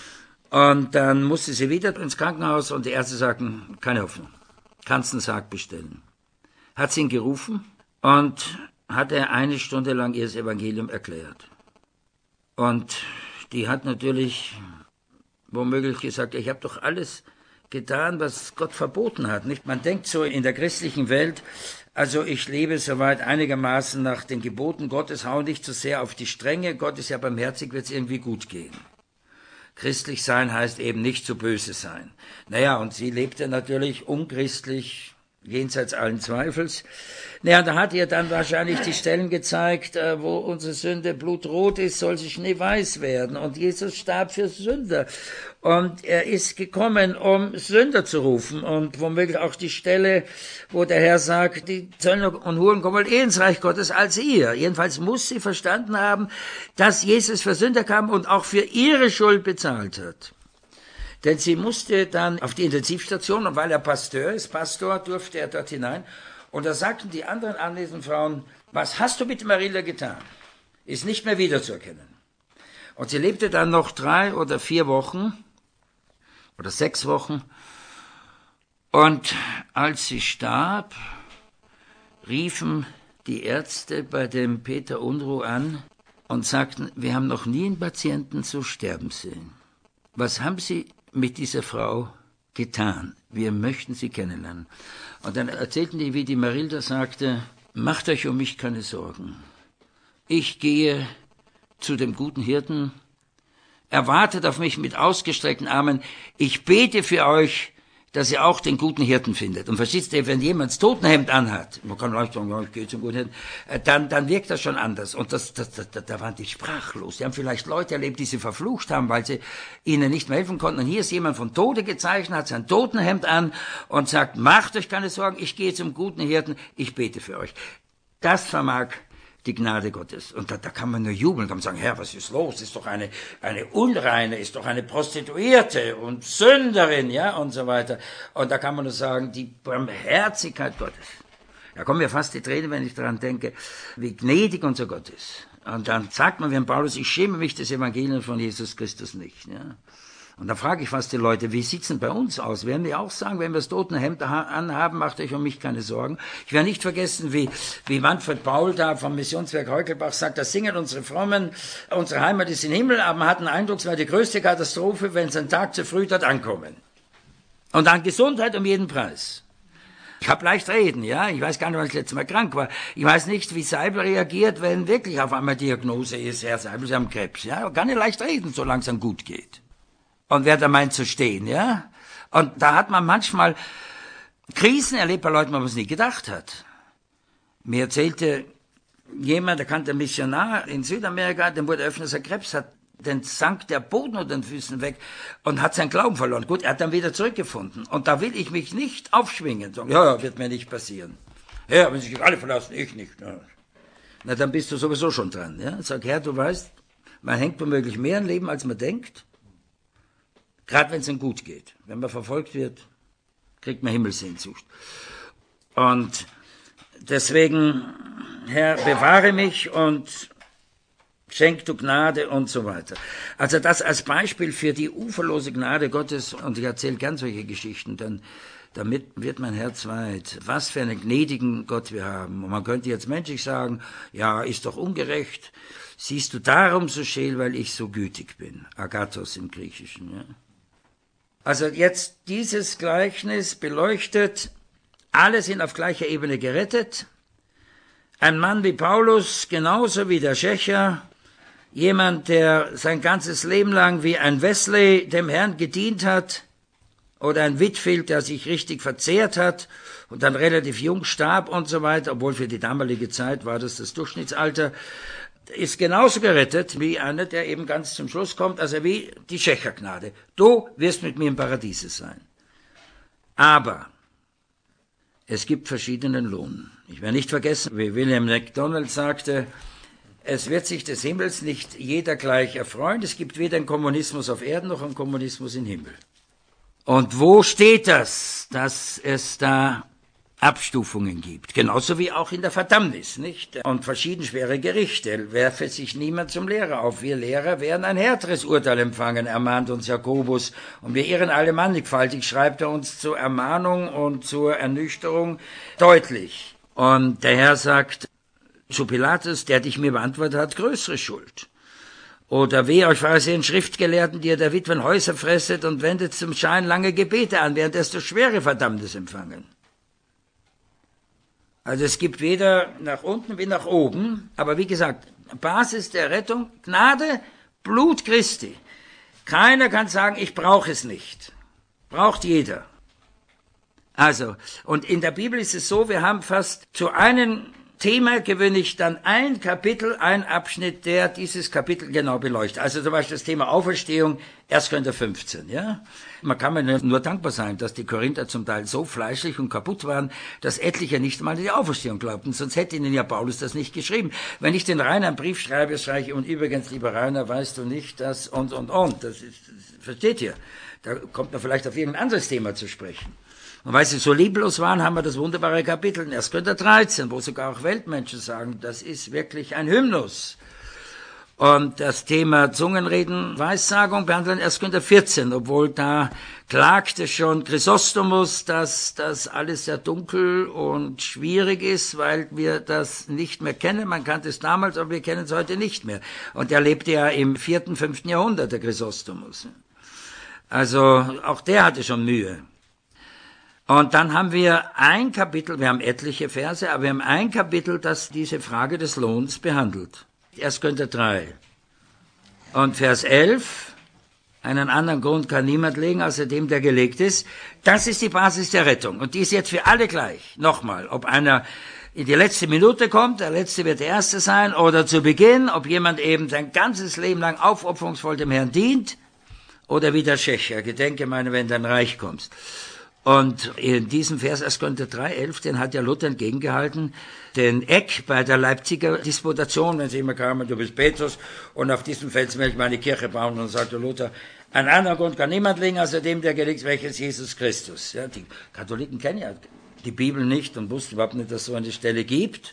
Und dann musste sie wieder ins Krankenhaus und die Ärzte sagten, keine Hoffnung, kannst einen Sarg bestellen. Hat sie ihn gerufen und hat er 1 Stunde lang ihr das Evangelium erklärt. Und die hat natürlich womöglich gesagt, ich habe doch alles getan, was Gott verboten hat. Nicht? Man denkt so in der christlichen Welt, also ich lebe soweit einigermaßen nach den Geboten Gottes, hau nicht zu sehr auf die Stränge, Gott ist ja barmherzig, wird es irgendwie gut gehen. Christlich sein heißt eben nicht so böse sein. Naja, und sie lebte natürlich unchristlich, jenseits allen Zweifels. Naja, da hat ihr dann wahrscheinlich die Stellen gezeigt, wo unsere Sünde blutrot ist, soll sie schneeweiß werden. Und Jesus starb für Sünder. Und er ist gekommen, um Sünder zu rufen. Und womöglich auch die Stelle, wo der Herr sagt, die Zöllner und Huren kommen wohl eher ins Reich Gottes als ihr. Jedenfalls muss sie verstanden haben, dass Jesus für Sünder kam und auch für ihre Schuld bezahlt hat. Denn sie musste dann auf die Intensivstation, und weil er Pastor, durfte er dort hinein. Und da sagten die anderen anwesenden Frauen, was hast du mit Marilda getan? Ist nicht mehr wiederzuerkennen. Und sie lebte dann noch 3 oder 4 Wochen oder 6 Wochen. Und als sie starb, riefen die Ärzte bei dem Peter Unruh an und sagten, wir haben noch nie einen Patienten so sterben sehen. Was haben Sie mit dieser Frau getan? Wir möchten sie kennenlernen. Und dann erzählten die, wie die Marilda sagte, macht euch um mich keine Sorgen. Ich gehe zu dem guten Hirten. Er wartet auf mich mit ausgestreckten Armen. Ich bete für euch, dass ihr auch den guten Hirten findet. Und versteht ihr, wenn jemand das Totenhemd anhat, man kann leicht sagen, ja, ich gehe zum guten Hirten, dann wirkt das schon anders. Und da waren die sprachlos. Die haben vielleicht Leute erlebt, die sie verflucht haben, weil sie ihnen nicht mehr helfen konnten. Und hier ist jemand von Tode gezeichnet, hat sein Totenhemd an und sagt, macht euch keine Sorgen, ich gehe zum guten Hirten, ich bete für euch. Das vermag die Gnade Gottes. Und da kann man nur jubeln, kann man sagen, Herr, was ist los? Ist doch eine Unreine, ist doch eine Prostituierte und Sünderin, ja, und so weiter. Und da kann man nur sagen, die Barmherzigkeit Gottes. Da kommen mir fast die Tränen, wenn ich daran denke, wie gnädig unser Gott ist. Und dann sagt man wie Paulus, ich schäme mich des Evangeliums von Jesus Christus nicht, ja. Und da frage ich fast die Leute, wie sieht's denn bei uns aus? Werden wir auch sagen, wenn wir das Totenhemd anhaben, macht euch um mich keine Sorgen? Ich werde nicht vergessen, wie Manfred Paul da vom Missionswerk Heukelbach sagt, das singen unsere Frommen, unsere Heimat ist im Himmel, aber man hat den Eindruck, es wäre die größte Katastrophe, wenn es einen Tag zu früh dort ankommen. Und dann Gesundheit um jeden Preis. Ich habe leicht reden, ja. Ich weiß gar nicht, wann ich das letzte Mal krank war. Ich weiß nicht, wie Seibel reagiert, wenn wirklich auf einmal Diagnose ist, Herr Seibel, Sie haben Krebs, ja. Kann nicht leicht reden, solange es einem gut geht. Und wer da meint zu stehen, ja? Und da hat man manchmal Krisen erlebt bei Leuten, wo man es nie gedacht hat. Mir erzählte jemand, der kannte einen Missionar in Südamerika, dem wurde öffentlich sein Krebs, dann sank der Boden unter den Füßen weg und hat seinen Glauben verloren. Gut, er hat dann wieder zurückgefunden. Und da will ich mich nicht aufschwingen, sagen, ja, wird mir nicht passieren. Ja, wenn sich alle verlassen, ich nicht. Na, dann bist du sowieso schon dran, ja? Sag, Herr, du weißt, man hängt womöglich mehr am Leben, als man denkt. Gerade wenn es ihm gut geht. Wenn man verfolgt wird, kriegt man Himmelssehnsucht. Und deswegen, Herr, bewahre mich und Schenk du Gnade und so weiter. Also das als Beispiel für die uferlose Gnade Gottes, und ich erzähle gern solche Geschichten, denn damit wird mein Herz weit. Was für einen gnädigen Gott wir haben. Und man könnte jetzt menschlich sagen, ja, ist doch ungerecht. Siehst du darum so scheel, weil ich so gütig bin. Agathos im Griechischen. Ja. Also jetzt dieses Gleichnis beleuchtet, alle sind auf gleicher Ebene gerettet. Ein Mann wie Paulus, genauso wie der Schächer, jemand, der sein ganzes Leben lang wie ein Wesley dem Herrn gedient hat, oder ein Whitfield, der sich richtig verzehrt hat und dann relativ jung starb und so weiter, obwohl für die damalige Zeit war das Durchschnittsalter, ist genauso gerettet wie einer, der eben ganz zum Schluss kommt, also wie die Schächergnade. Du wirst mit mir im Paradiese sein. Aber es gibt verschiedenen Lohn. Ich werde nicht vergessen, wie William MacDonald sagte, es wird sich des Himmels nicht jeder gleich erfreuen. Es gibt weder einen Kommunismus auf Erden noch einen Kommunismus im Himmel. Und wo steht das, dass es da Abstufungen gibt? Genauso wie auch in der Verdammnis, nicht? Und verschieden schwere Gerichte. Werfe sich niemand zum Lehrer auf. Wir Lehrer werden ein härteres Urteil empfangen, ermahnt uns Jakobus. Und wir irren alle mannigfaltig, schreibt er uns zur Ermahnung und zur Ernüchterung deutlich. Und der Herr sagt zu Pilatus, der dich mir beantwortet hat, größere Schuld. Oder wehe euch Pharisäern, Schriftgelehrten, die ihr der Witwen Häuser fresset und wendet zum Schein lange Gebete an, während desto schwere Verdammnis empfangen. Also es gibt weder nach unten wie nach oben, aber wie gesagt, Basis der Rettung, Gnade, Blut Christi. Keiner kann sagen, ich brauche es nicht. Braucht jeder. Also, und in der Bibel ist es so, wir haben fast zu einem Thema gewöhnlich dann ein Kapitel, ein Abschnitt, der dieses Kapitel genau beleuchtet. Also zum Beispiel das Thema Auferstehung, 1. Korinther 15. Ja? Man kann mir nur dankbar sein, dass die Korinther zum Teil so fleischlich und kaputt waren, dass etliche nicht mal an die Auferstehung glaubten. Sonst hätte ihnen ja Paulus das nicht geschrieben. Wenn ich den Rainer einen Brief schreibe, sage ich, und übrigens, lieber Rainer, weißt du nicht, dass und. Das versteht ihr? Da kommt man vielleicht auf irgendein anderes Thema zu sprechen. Und weil sie so lieblos waren, haben wir das wunderbare Kapitel in 1. Korinther 13, wo sogar auch Weltmenschen sagen, das ist wirklich ein Hymnus. Und das Thema Zungenreden, Weissagung behandeln 1. Korinther 14, obwohl da klagte schon Chrysostomus, dass das alles sehr dunkel und schwierig ist, weil wir das nicht mehr kennen. Man kannte es damals, aber wir kennen es heute nicht mehr. Und er lebte ja im 4., 5. Jahrhundert, der Chrysostomus. Also auch der hatte schon Mühe. Und dann haben wir ein Kapitel, wir haben etliche Verse, aber wir haben ein Kapitel, das diese Frage des Lohns behandelt. 1. Korinther 3. Und Vers 11, einen anderen Grund kann niemand legen, außer dem, der gelegt ist. Das ist die Basis der Rettung. Und die ist jetzt für alle gleich. Nochmal, ob einer in die letzte Minute kommt, der Letzte wird der Erste sein, oder zu Beginn, ob jemand eben sein ganzes Leben lang aufopferungsvoll dem Herrn dient, oder wie der Schächer, gedenke meine, wenn dein Reich kommst. Und in diesem Vers 1. Korinther 3,11, den hat ja Luther entgegengehalten, den Eck bei der Leipziger Disputation, wenn sie immer kamen, du bist Petrus, und auf diesem Felsen will ich meine Kirche bauen, und dann sagte Luther, einen anderen Grund kann niemand legen, außer dem, der gelegt, welches Jesus Christus. Ja, die Katholiken kennen ja die Bibel nicht und wussten überhaupt nicht, dass es so eine Stelle gibt.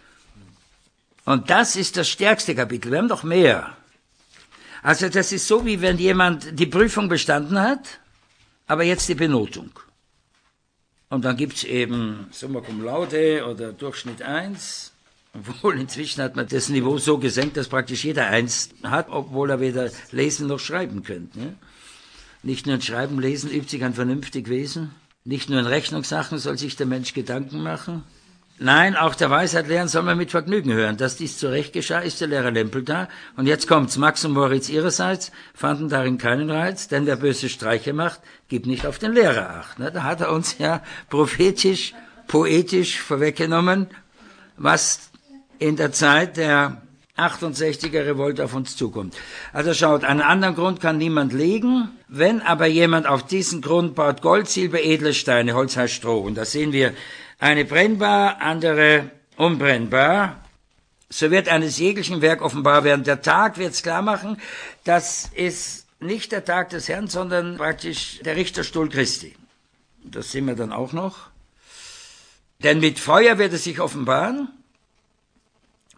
Und das ist das stärkste Kapitel, wir haben noch mehr. Also das ist so, wie wenn jemand die Prüfung bestanden hat, aber jetzt die Benotung. Und dann gibt's eben Summa Cum Laude oder Durchschnitt 1, obwohl inzwischen hat man das Niveau so gesenkt, dass praktisch jeder 1 hat, obwohl er weder lesen noch schreiben könnte. Ne? Nicht nur in Schreiben, Lesen übt sich ein vernünftig Wesen. Nicht nur in Rechnungssachen soll sich der Mensch Gedanken machen. Nein, auch der Weisheit lehren soll man mit Vergnügen hören. Dass dies zurecht geschah, ist der Lehrer Lempel da. Und jetzt kommt's. Max und Moritz ihrerseits fanden darin keinen Reiz, denn wer böse Streiche macht, gibt nicht auf den Lehrer acht. Da hat er uns ja prophetisch, poetisch vorweggenommen, was in der Zeit der 68er Revolte auf uns zukommt. Also schaut, einen anderen Grund kann niemand legen. Wenn aber jemand auf diesen Grund baut, Gold, Silber, edle Steine, Holz heißt Stroh. Und da sehen wir, eine brennbar, andere unbrennbar. So wird eines jeglichen Werk offenbar werden. Der Tag wird's klar machen, das ist nicht der Tag des Herrn, sondern praktisch der Richterstuhl Christi. Das sehen wir dann auch noch. Denn mit Feuer wird es sich offenbaren.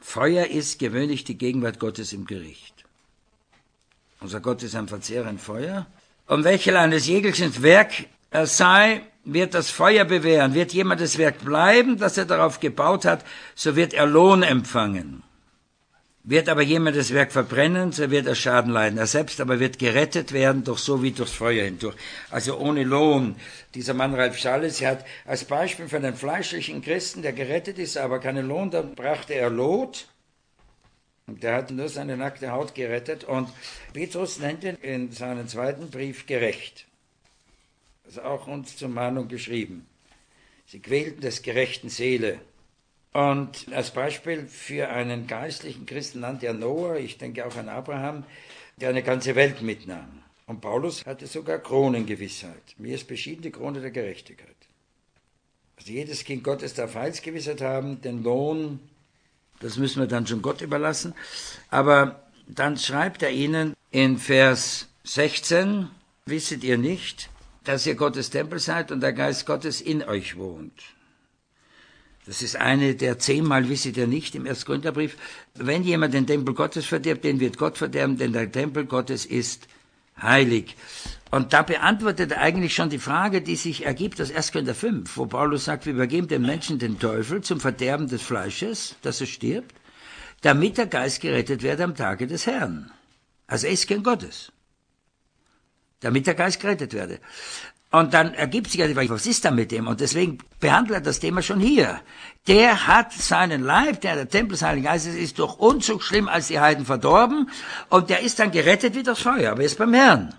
Feuer ist gewöhnlich die Gegenwart Gottes im Gericht. Unser Gott ist ein verzehrend Feuer. Und welches eines jeglichen Werk er sei, wird das Feuer bewähren. Wird jemand das Werk bleiben, das er darauf gebaut hat, so wird er Lohn empfangen. Wird aber jemand das Werk verbrennen, so wird er Schaden leiden. Er selbst aber wird gerettet werden, doch so wie durchs Feuer hindurch. Also ohne Lohn. Dieser Mann Ralf Schalles, er hat als Beispiel für einen fleischlichen Christen, der gerettet ist, aber keinen Lohn, dann brachte er Lot. Und der hat nur seine nackte Haut gerettet. Und Petrus nennt ihn in seinem zweiten Brief gerecht. Das ist auch uns zur Mahnung geschrieben. Sie quälten des gerechten Seele. Und als Beispiel für einen geistlichen Christen nannte er Noah, ich denke auch an Abraham, der eine ganze Welt mitnahm. Und Paulus hatte sogar Kronengewissheit. Mir ist beschieden die Krone der Gerechtigkeit. Also jedes Kind Gottes darf Heilsgewissheit haben, den Lohn, das müssen wir dann schon Gott überlassen. Aber dann schreibt er ihnen in Vers 16, wisset ihr nicht, dass ihr Gottes Tempel seid und der Geist Gottes in euch wohnt. Das ist eine der 10-mal wisset ihr nicht im 1. Korintherbrief. Wenn jemand den Tempel Gottes verderbt, den wird Gott verderben, denn der Tempel Gottes ist heilig. Und da beantwortet er eigentlich schon die Frage, die sich ergibt aus 1. Korinther 5, wo Paulus sagt, wir übergeben dem Menschen den Teufel zum Verderben des Fleisches, dass er stirbt, damit der Geist gerettet werde am Tage des Herrn. Also er ist kein Gottes. Damit der Geist gerettet werde. Und dann ergibt sich ja die Frage, was ist da mit dem? Und deswegen behandelt er das Thema schon hier. Der hat seinen Leib, der Tempel des Heiligen Geistes ist durch Unzug schlimm als die Heiden verdorben und der ist dann gerettet wie das Feuer, aber er ist beim Herrn.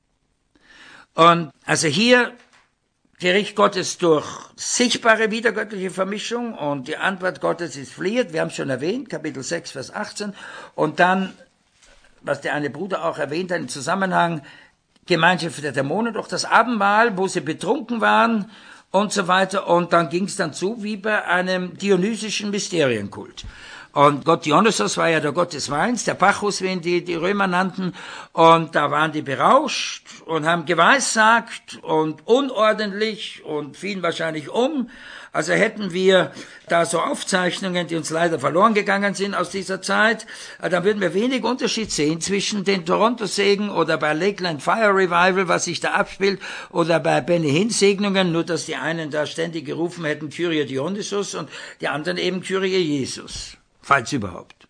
Und also hier Gericht Gottes durch sichtbare wiedergöttliche Vermischung und die Antwort Gottes ist fliehet, wir haben es schon erwähnt, Kapitel 6, Vers 18. Und dann, was der eine Bruder auch erwähnt hat im Zusammenhang, Gemeinschaft der Dämonen durch das Abendmahl, wo sie betrunken waren und so weiter. Und dann ging es dann zu wie bei einem dionysischen Mysterienkult. Und Gott Dionysos war ja der Gott des Weins, der Bacchus, wie ihn die Römer nannten. Und da waren die berauscht und haben geweissagt und unordentlich und fielen wahrscheinlich um. Also hätten wir da so Aufzeichnungen, die uns leider verloren gegangen sind aus dieser Zeit, dann würden wir wenig Unterschied sehen zwischen den Toronto-Segen oder bei Lakeland Fire Revival, was sich da abspielt, oder bei Benny Hinn-Segnungen, nur dass die einen da ständig gerufen hätten, Kyrie Dionysus und die anderen eben Kyrie Jesus, falls überhaupt.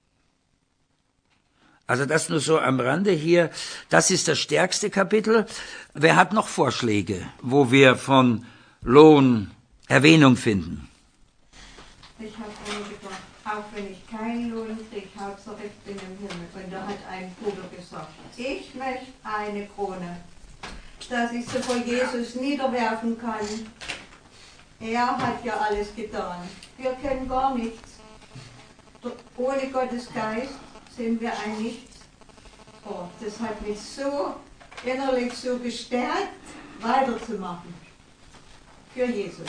Also das nur so am Rande hier. Das ist das stärkste Kapitel. Wer hat noch Vorschläge, wo wir von Lohn Erwähnung finden? Ich habe immer gedacht, auch wenn ich keinen Lohn kriege, Hauptsache ich bin im Himmel. Und da hat ein Bruder gesagt, ich möchte eine Krone, dass ich sie vor Jesus niederwerfen kann. Er hat ja alles getan. Wir können gar nichts. Ohne Gottes Geist sind wir ein Nichts. Oh, das hat mich so innerlich so gestärkt, weiterzumachen. Für Jesus.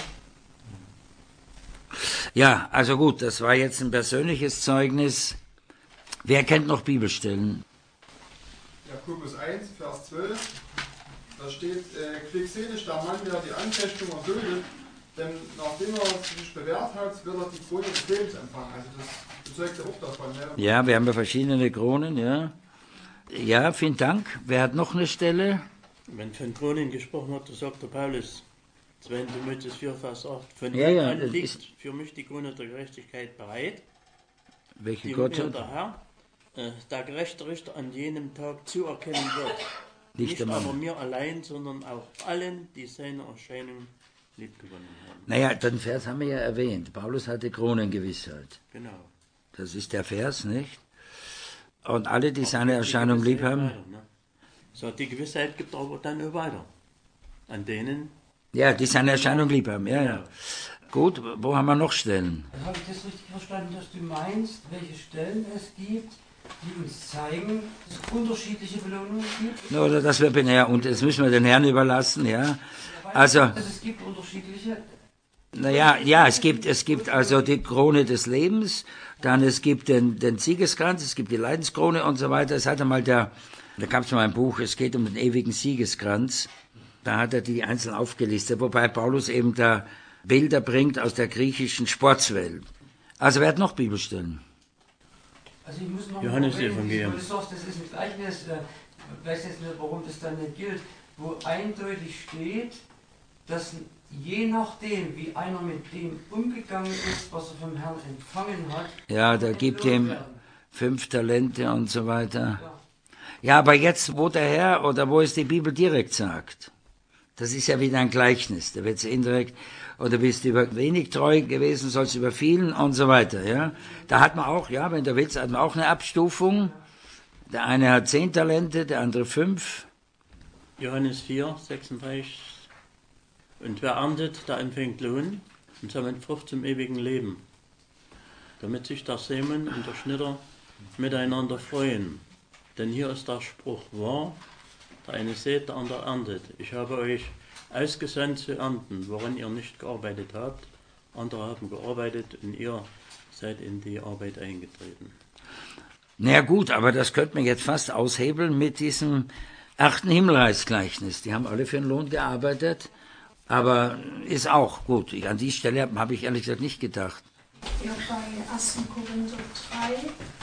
Ja, also gut, das war jetzt ein persönliches Zeugnis. Wer kennt noch Bibelstellen? Jakobus 1, Vers 12, da steht, glückselig der Mann, der die Anfechtung erduldet, denn nachdem er sich bewährt hat, wird er die Krone des Lebens empfangen. Also das bezeugt ja auch davon. Ne? Ja, wir haben ja verschiedene Kronen, ja. Ja, vielen Dank. Wer hat noch eine Stelle? Wenn von Kronen gesprochen wird, sagt der Paulus, 2. Timotheus 4, Vers 8, von ja, nun an das liegt ist für mich die Krone der Gerechtigkeit bereit, welche die Gott mir hat? der Herr, der gerechte Richter, an jenem Tag zuerkennen wird. Nicht Nicht einmal. aber mir allein, sondern auch allen, die seine Erscheinung liebgewonnen haben. Naja, den Vers haben wir ja erwähnt. Paulus hatte Kronengewissheit. Genau. Das ist der Vers, nicht? Und alle, die seine Erscheinung lieb haben. Weiter, ne? So, die Gewissheit gibt aber dann auch weiter. An denen. Ja, die seine Erscheinung lieb haben, ja, ja. Genau. Gut, wo haben wir noch Stellen? Habe ich das richtig verstanden, dass du meinst, welche Stellen es gibt, die uns zeigen, dass es unterschiedliche Belohnungen gibt? Oder das wir ja, und das müssen wir den Herrn überlassen, ja. Also, Dass es gibt unterschiedliche. naja, ja, es gibt also die Krone des Lebens, dann es gibt den Siegeskranz, es gibt die Leidenskrone und so weiter. Es hatte mal da gab es mal ein Buch, es geht um den ewigen Siegeskranz. Da hat er die einzeln aufgelistet, wobei Paulus eben da Bilder bringt aus der griechischen Sportswelt. Also wer hat noch Bibelstellen? Also ich muss noch Johannes mal Evangelium. Du sagst, das ist ein Gleichnis, ich weiß jetzt nicht, warum das dann nicht gilt, wo eindeutig steht, dass je nachdem, wie einer mit dem umgegangen ist, was er vom Herrn empfangen hat, Ja, da gibt ihm 5 Talente und so weiter. Ja, aber jetzt, wo der Herr oder wo es die Bibel direkt sagt, das ist ja wieder ein Gleichnis, da wird es indirekt, oder bist du über wenig treu gewesen, sollst über vielen und so weiter, ja. Da hat man auch, ja, wenn du willst, hat man auch eine Abstufung. Der eine hat 10 Talente, der andere 5. Johannes 4, 36. Und wer erntet, der empfängt Lohn und sammelt Frucht zum ewigen Leben, damit sich der Seemann und der Schnitter miteinander freuen. Denn hier ist der Spruch wahr, der eine sät, der andere erntet. Ich habe euch ausgesandt zu ernten, woran ihr nicht gearbeitet habt. Andere haben gearbeitet und ihr seid in die Arbeit eingetreten. Na ja, gut, aber das könnte man jetzt fast aushebeln mit diesem 8. Himmelreichsgleichnis. Die haben alle für den Lohn gearbeitet, aber ist auch gut. An die Stelle habe ich ehrlich gesagt nicht gedacht. Ja, bei 1. Korinther 3,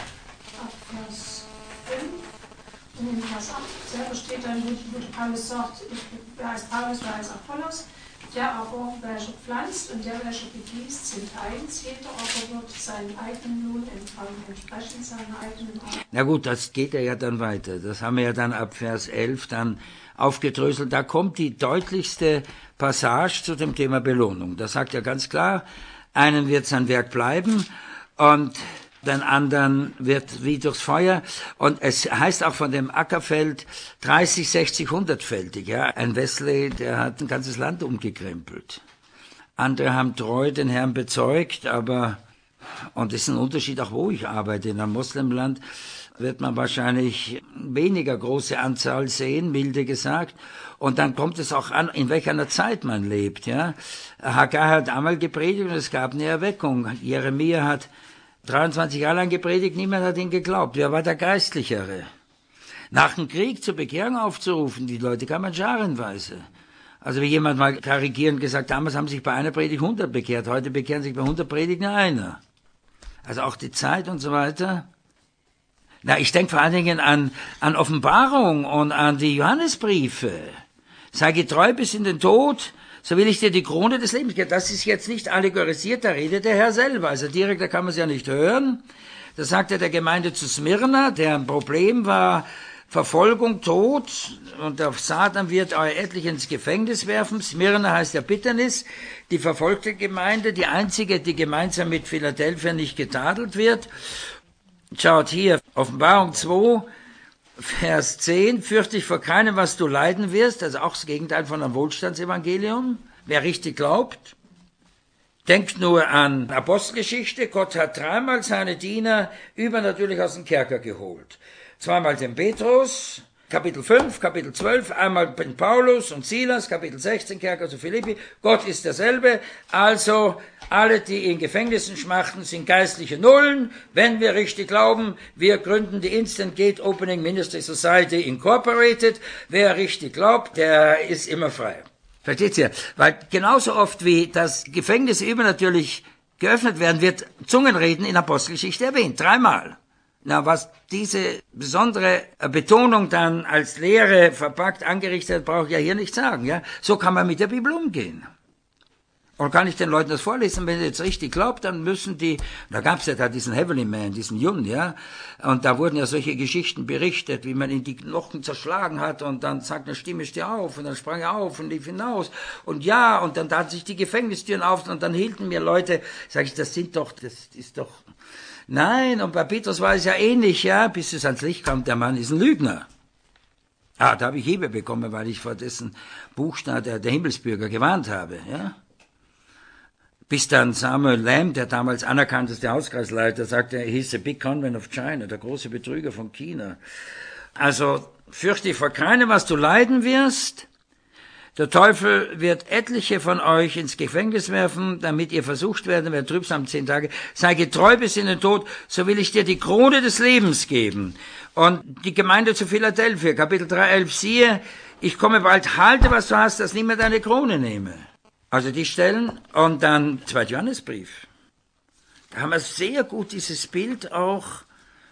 ab Vers 5 und in Vers 8 selber steht dann, wo Paulus sagt, wer heißt Paulus, wer heißt Apollos, der aber, welcher pflanzt und der, welcher begießt, sind eins, jeder aber wird seinen eigenen Lohn empfangen, entsprechend seiner eigenen Arbeit. Na gut, das geht ja dann weiter. Das haben wir ja dann ab Vers 11 dann aufgedröselt. Da kommt die deutlichste Passage zu dem Thema Belohnung. Da sagt er ganz klar, einen wird sein Werk bleiben und den anderen wird wie durchs Feuer. Und es heißt auch von dem Ackerfeld 30, 60, 100-fältig. Ja. Ein Wesley, der hat ein ganzes Land umgekrempelt. Andere haben treu den Herrn bezeugt, aber, und es ist ein Unterschied auch, wo ich arbeite. In einem Moslemland wird man wahrscheinlich weniger große Anzahl sehen, milde gesagt. Und dann kommt es auch an, in welcher Zeit man lebt. Ja. Haggai hat einmal gepredigt und es gab eine Erweckung. Jeremia hat 23 Jahre lang gepredigt, niemand hat ihn geglaubt. Wer war der Geistlichere? Nach dem Krieg zur Bekehrung aufzurufen, die Leute kamen scharenweise. Also wie jemand mal karikierend gesagt, damals haben sich bei einer Predigt 100 bekehrt, heute bekehren sich bei 100 Predigten einer. Also auch die Zeit und so weiter. Na, ich denke vor allen Dingen an Offenbarung und an die Johannesbriefe. Sei getreu bis in den Tod, so will ich dir die Krone des Lebens geben. Das ist jetzt nicht allegorisiert, da redet der Herr selber. Also direkt, da kann man es ja nicht hören. Da sagt er der Gemeinde zu Smyrna, deren Problem war Verfolgung, Tod, und der Satan wird euer etliche ins Gefängnis werfen. Smyrna heißt ja Bitternis, die verfolgte Gemeinde, die einzige, die gemeinsam mit Philadelphia nicht getadelt wird. Schaut hier, Offenbarung 2, Vers 10, fürchte dich vor keinem, was du leiden wirst, also auch das Gegenteil von einem Wohlstandsevangelium. Wer richtig glaubt, denkt nur an Apostelgeschichte, Gott hat 3-mal seine Diener übernatürlich aus dem Kerker geholt. 2-mal den Petrus, Kapitel 5, Kapitel 12, einmal den Paulus und Silas, Kapitel 16, Kerker zu Philippi. Gott ist derselbe, also alle, die in Gefängnissen schmachten, sind geistliche Nullen. Wenn wir richtig glauben, wir gründen die Instant Gate Opening Ministry Society Incorporated. Wer richtig glaubt, der ist immer frei. Versteht ihr? Weil genauso oft wie das Gefängnisse übernatürlich geöffnet werden, wird Zungenreden in Apostelgeschichte erwähnt. 3-mal. Na, was diese besondere Betonung dann als Lehre verpackt angerichtet hat, brauche ich ja hier nicht sagen. Ja? So kann man mit der Bibel umgehen. Und kann ich den Leuten das vorlesen, wenn ihr jetzt richtig glaubt, dann müssen die, da gab es ja da diesen Heavenly Man, diesen Jun, ja, und da wurden ja solche Geschichten berichtet, wie man ihn die Knochen zerschlagen hat und dann sagt eine Stimme, steh auf, und dann sprang er auf und lief hinaus und ja, und dann taten sich die Gefängnistüren auf und dann hielten mir Leute, sag ich, das ist doch, nein, und bei Petrus war es ja ähnlich, ja, bis es ans Licht kam, der Mann ist ein Lügner. Ah, da habe ich Hiebe bekommen, weil ich vor dessen Buchstaben der Himmelsbürger gewarnt habe, ja. Bis dann Samuel Lamb, der damals anerkannteste Hauskreisleiter, sagte, er hieß the Big Convent of China, der große Betrüger von China. Also fürchte dich vor keinem, was du leiden wirst. Der Teufel wird etliche von euch ins Gefängnis werfen, damit ihr versucht werdet, wer trübsam 10 Tage. Sei getreu bis in den Tod, so will ich dir die Krone des Lebens geben. Und die Gemeinde zu Philadelphia, Kapitel 3, 11, siehe, ich komme bald, halte, was du hast, dass niemand deine Krone nehme. Also die Stellen und dann 2. Johannesbrief. Da haben wir sehr gut dieses Bild auch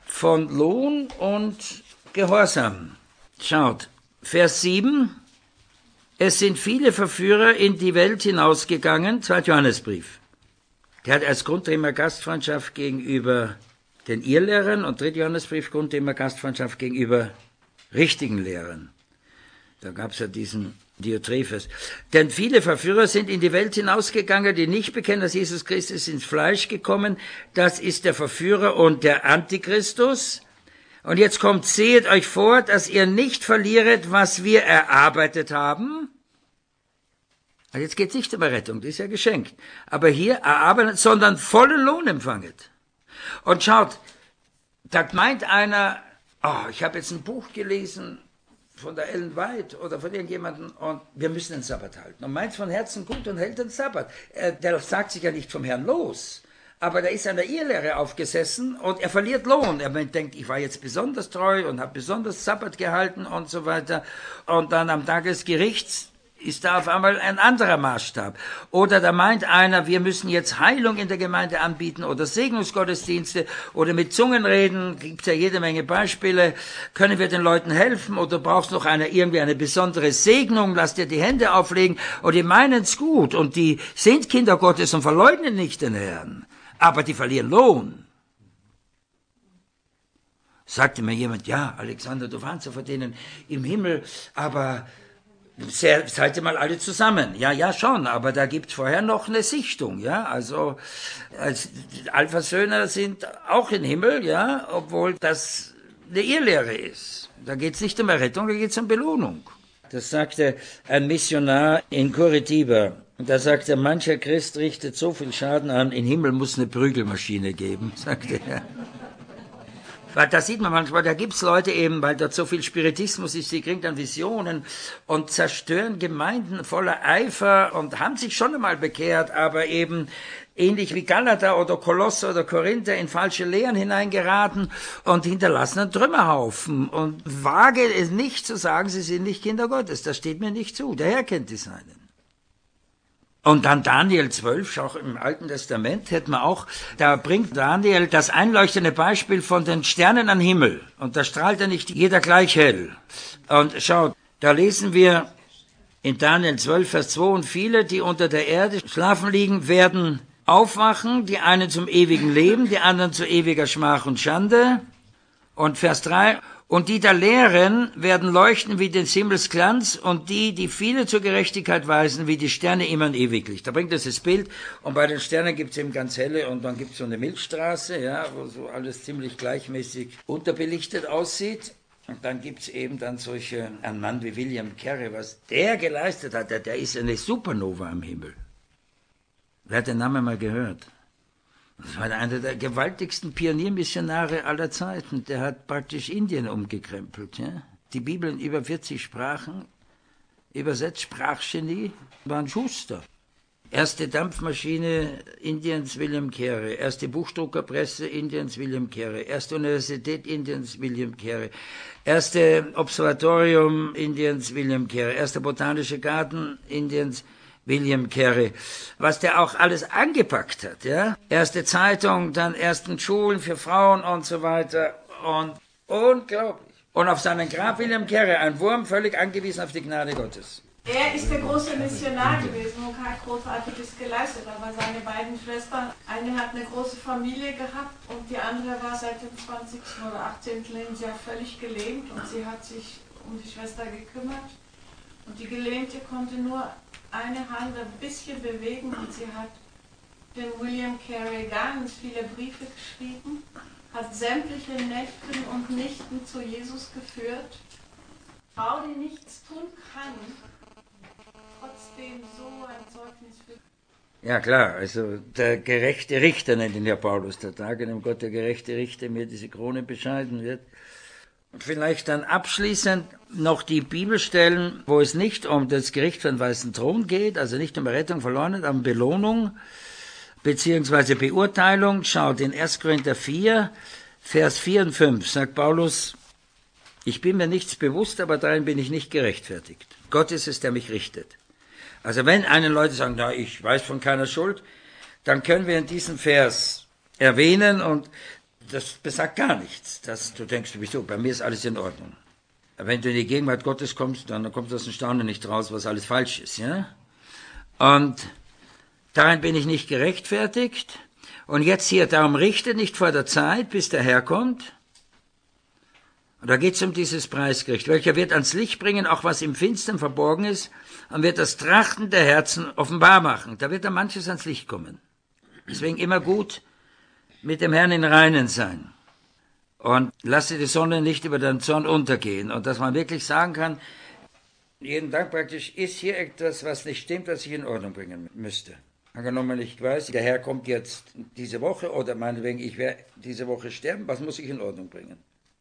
von Lohn und Gehorsam. Schaut, Vers 7. Es sind viele Verführer in die Welt hinausgegangen, 2. Johannesbrief. Der hat als Grundthema Gastfreundschaft gegenüber den Irrlehrern und 3. Johannesbrief Grundthema Gastfreundschaft gegenüber richtigen Lehrern. Da gab es ja diesen Diotrephes. Denn viele Verführer sind in die Welt hinausgegangen, die nicht bekennen, dass Jesus Christus ist ins Fleisch gekommen. Das ist der Verführer und der Antichristus. Und jetzt kommt, sehet euch vor, dass ihr nicht verlieret, was wir erarbeitet haben. Also jetzt geht es nicht um Rettung, die ist ja geschenkt. Aber hier erarbeitet, sondern vollen Lohn empfanget. Und schaut, da meint einer, ich habe jetzt ein Buch gelesen von der Ellen White oder von irgendjemandem und wir müssen den Sabbat halten. Und meint von Herzen gut und hält den Sabbat. Der sagt sich ja nicht vom Herrn los. Aber der ist an der Irrlehre aufgesessen und er verliert Lohn. Er denkt, ich war jetzt besonders treu und habe besonders Sabbat gehalten und so weiter. Und dann am Tag des Gerichts ist da auf einmal ein anderer Maßstab. Oder da meint einer, wir müssen jetzt Heilung in der Gemeinde anbieten oder Segnungsgottesdienste oder mit Zungen reden, gibt ja jede Menge Beispiele. Können wir den Leuten helfen oder brauchst noch irgendwie eine besondere Segnung, lass dir die Hände auflegen. Und die meinen es gut und die sind Kinder Gottes und verleugnen nicht den Herrn. Aber die verlieren Lohn. Sagte mir jemand, ja, Alexander, du warst ja von denen im Himmel, aber seid ihr mal alle zusammen. Ja, schon, aber da gibt's vorher noch eine Sichtung, ja, also Alphasöhner sind auch im Himmel, ja, obwohl das eine Irrlehre ist. Da geht's nicht um Errettung, da geht's um Belohnung. Das sagte ein Missionar in Curitiba. Und da sagt er, mancher Christ richtet so viel Schaden an, im Himmel muss eine Prügelmaschine geben, sagte er. Weil da sieht man manchmal, da gibt's Leute eben, weil dort so viel Spiritismus ist, die kriegen dann Visionen und zerstören Gemeinden voller Eifer und haben sich schon einmal bekehrt, aber eben ähnlich wie Galater oder Kolosse oder Korinther in falsche Lehren hineingeraten und hinterlassen einen Trümmerhaufen und wage es nicht zu sagen, sie sind nicht Kinder Gottes. Das steht mir nicht zu. Der Herr kennt die Seinen. Und dann Daniel 12, auch im Alten Testament, da bringt Daniel das einleuchtende Beispiel von den Sternen am Himmel. Und da strahlt ja nicht jeder gleich hell. Und schaut, da lesen wir in Daniel 12, Vers 2, und viele, die unter der Erde schlafen liegen, werden aufwachen, die einen zum ewigen Leben, die anderen zu ewiger Schmach und Schande. Und Vers 3, und die da lehren, werden leuchten wie des Himmels Glanz und die viele zur Gerechtigkeit weisen, wie die Sterne immer und ewiglich. Da bringt das Bild und bei den Sternen gibt es eben ganz helle und dann gibt es so eine Milchstraße, ja, wo so alles ziemlich gleichmäßig unterbelichtet aussieht. Und dann gibt es eben dann ein Mann wie William Carey, was der geleistet hat, der ist eine Supernova am Himmel. Wer hat den Namen mal gehört? Das war einer der gewaltigsten Pioniermissionare aller Zeiten. Der hat praktisch Indien umgekrempelt. Ja? Die Bibel in über 40 Sprachen, übersetzt, Sprachgenie, war ein Schuster. Erste Dampfmaschine Indiens, William Carey. Erste Buchdruckerpresse Indiens, William Carey. Erste Universität Indiens, William Carey. Erste Observatorium Indiens, William Carey. Erster botanischer Garten Indiens, William Carey, was der auch alles angepackt hat, ja. Erste Zeitung, dann ersten Schulen für Frauen und so weiter und unglaublich. Und auf seinem Grab William Carey, ein Wurm, völlig angewiesen auf die Gnade Gottes. Er ist der große Missionar gewesen und hat Großartiges geleistet, aber seine beiden Schwestern, eine hat eine große Familie gehabt und die andere war seit dem 20. oder 18. Lebensjahr völlig gelähmt und sie hat sich um die Schwester gekümmert und die Gelähmte konnte nur eine Hand ein bisschen bewegen und sie hat dem William Carey ganz viele Briefe geschrieben, hat sämtliche Neffen und Nichten zu Jesus geführt. Frau, die nichts tun kann, trotzdem so ein Zeugnis für... Ja klar, also der gerechte Richter nennt ihn ja Paulus, der Tag, in dem Gott der gerechte Richter mir diese Krone bescheiden wird. Vielleicht dann abschließend noch die Bibelstellen, wo es nicht um das Gericht für den weißen Thron geht, also nicht um Errettung verloren, aber um Belohnung bzw. Beurteilung. Schaut in 1. Korinther 4, Vers 4 und 5, sagt Paulus, ich bin mir nichts bewusst, aber darin bin ich nicht gerechtfertigt. Gott ist es, der mich richtet. Also wenn einen Leute sagen, na, ich weiß von keiner Schuld, dann können wir in diesem Vers erwähnen und das besagt gar nichts. Du denkst, wieso, bei mir ist alles in Ordnung. Aber wenn du in die Gegenwart Gottes kommst, dann kommt aus dem Staunen nicht raus, was alles falsch ist. Ja? Und darin bin ich nicht gerechtfertigt. Und jetzt hier, darum richte nicht vor der Zeit, bis der Herr kommt. Und da geht es um dieses Preisgericht, welcher wird ans Licht bringen, auch was im Finstern verborgen ist, und wird das Trachten der Herzen offenbar machen. Da wird dann manches ans Licht kommen. Deswegen immer gut mit dem Herrn in Reinen sein. Und lasse die Sonne nicht über den Zorn untergehen. Und dass man wirklich sagen kann, jeden Tag praktisch ist hier etwas, was nicht stimmt, was ich in Ordnung bringen müsste. Angenommen, ich weiß, der Herr kommt jetzt diese Woche oder meinetwegen, ich werde diese Woche sterben, was muss ich in Ordnung bringen?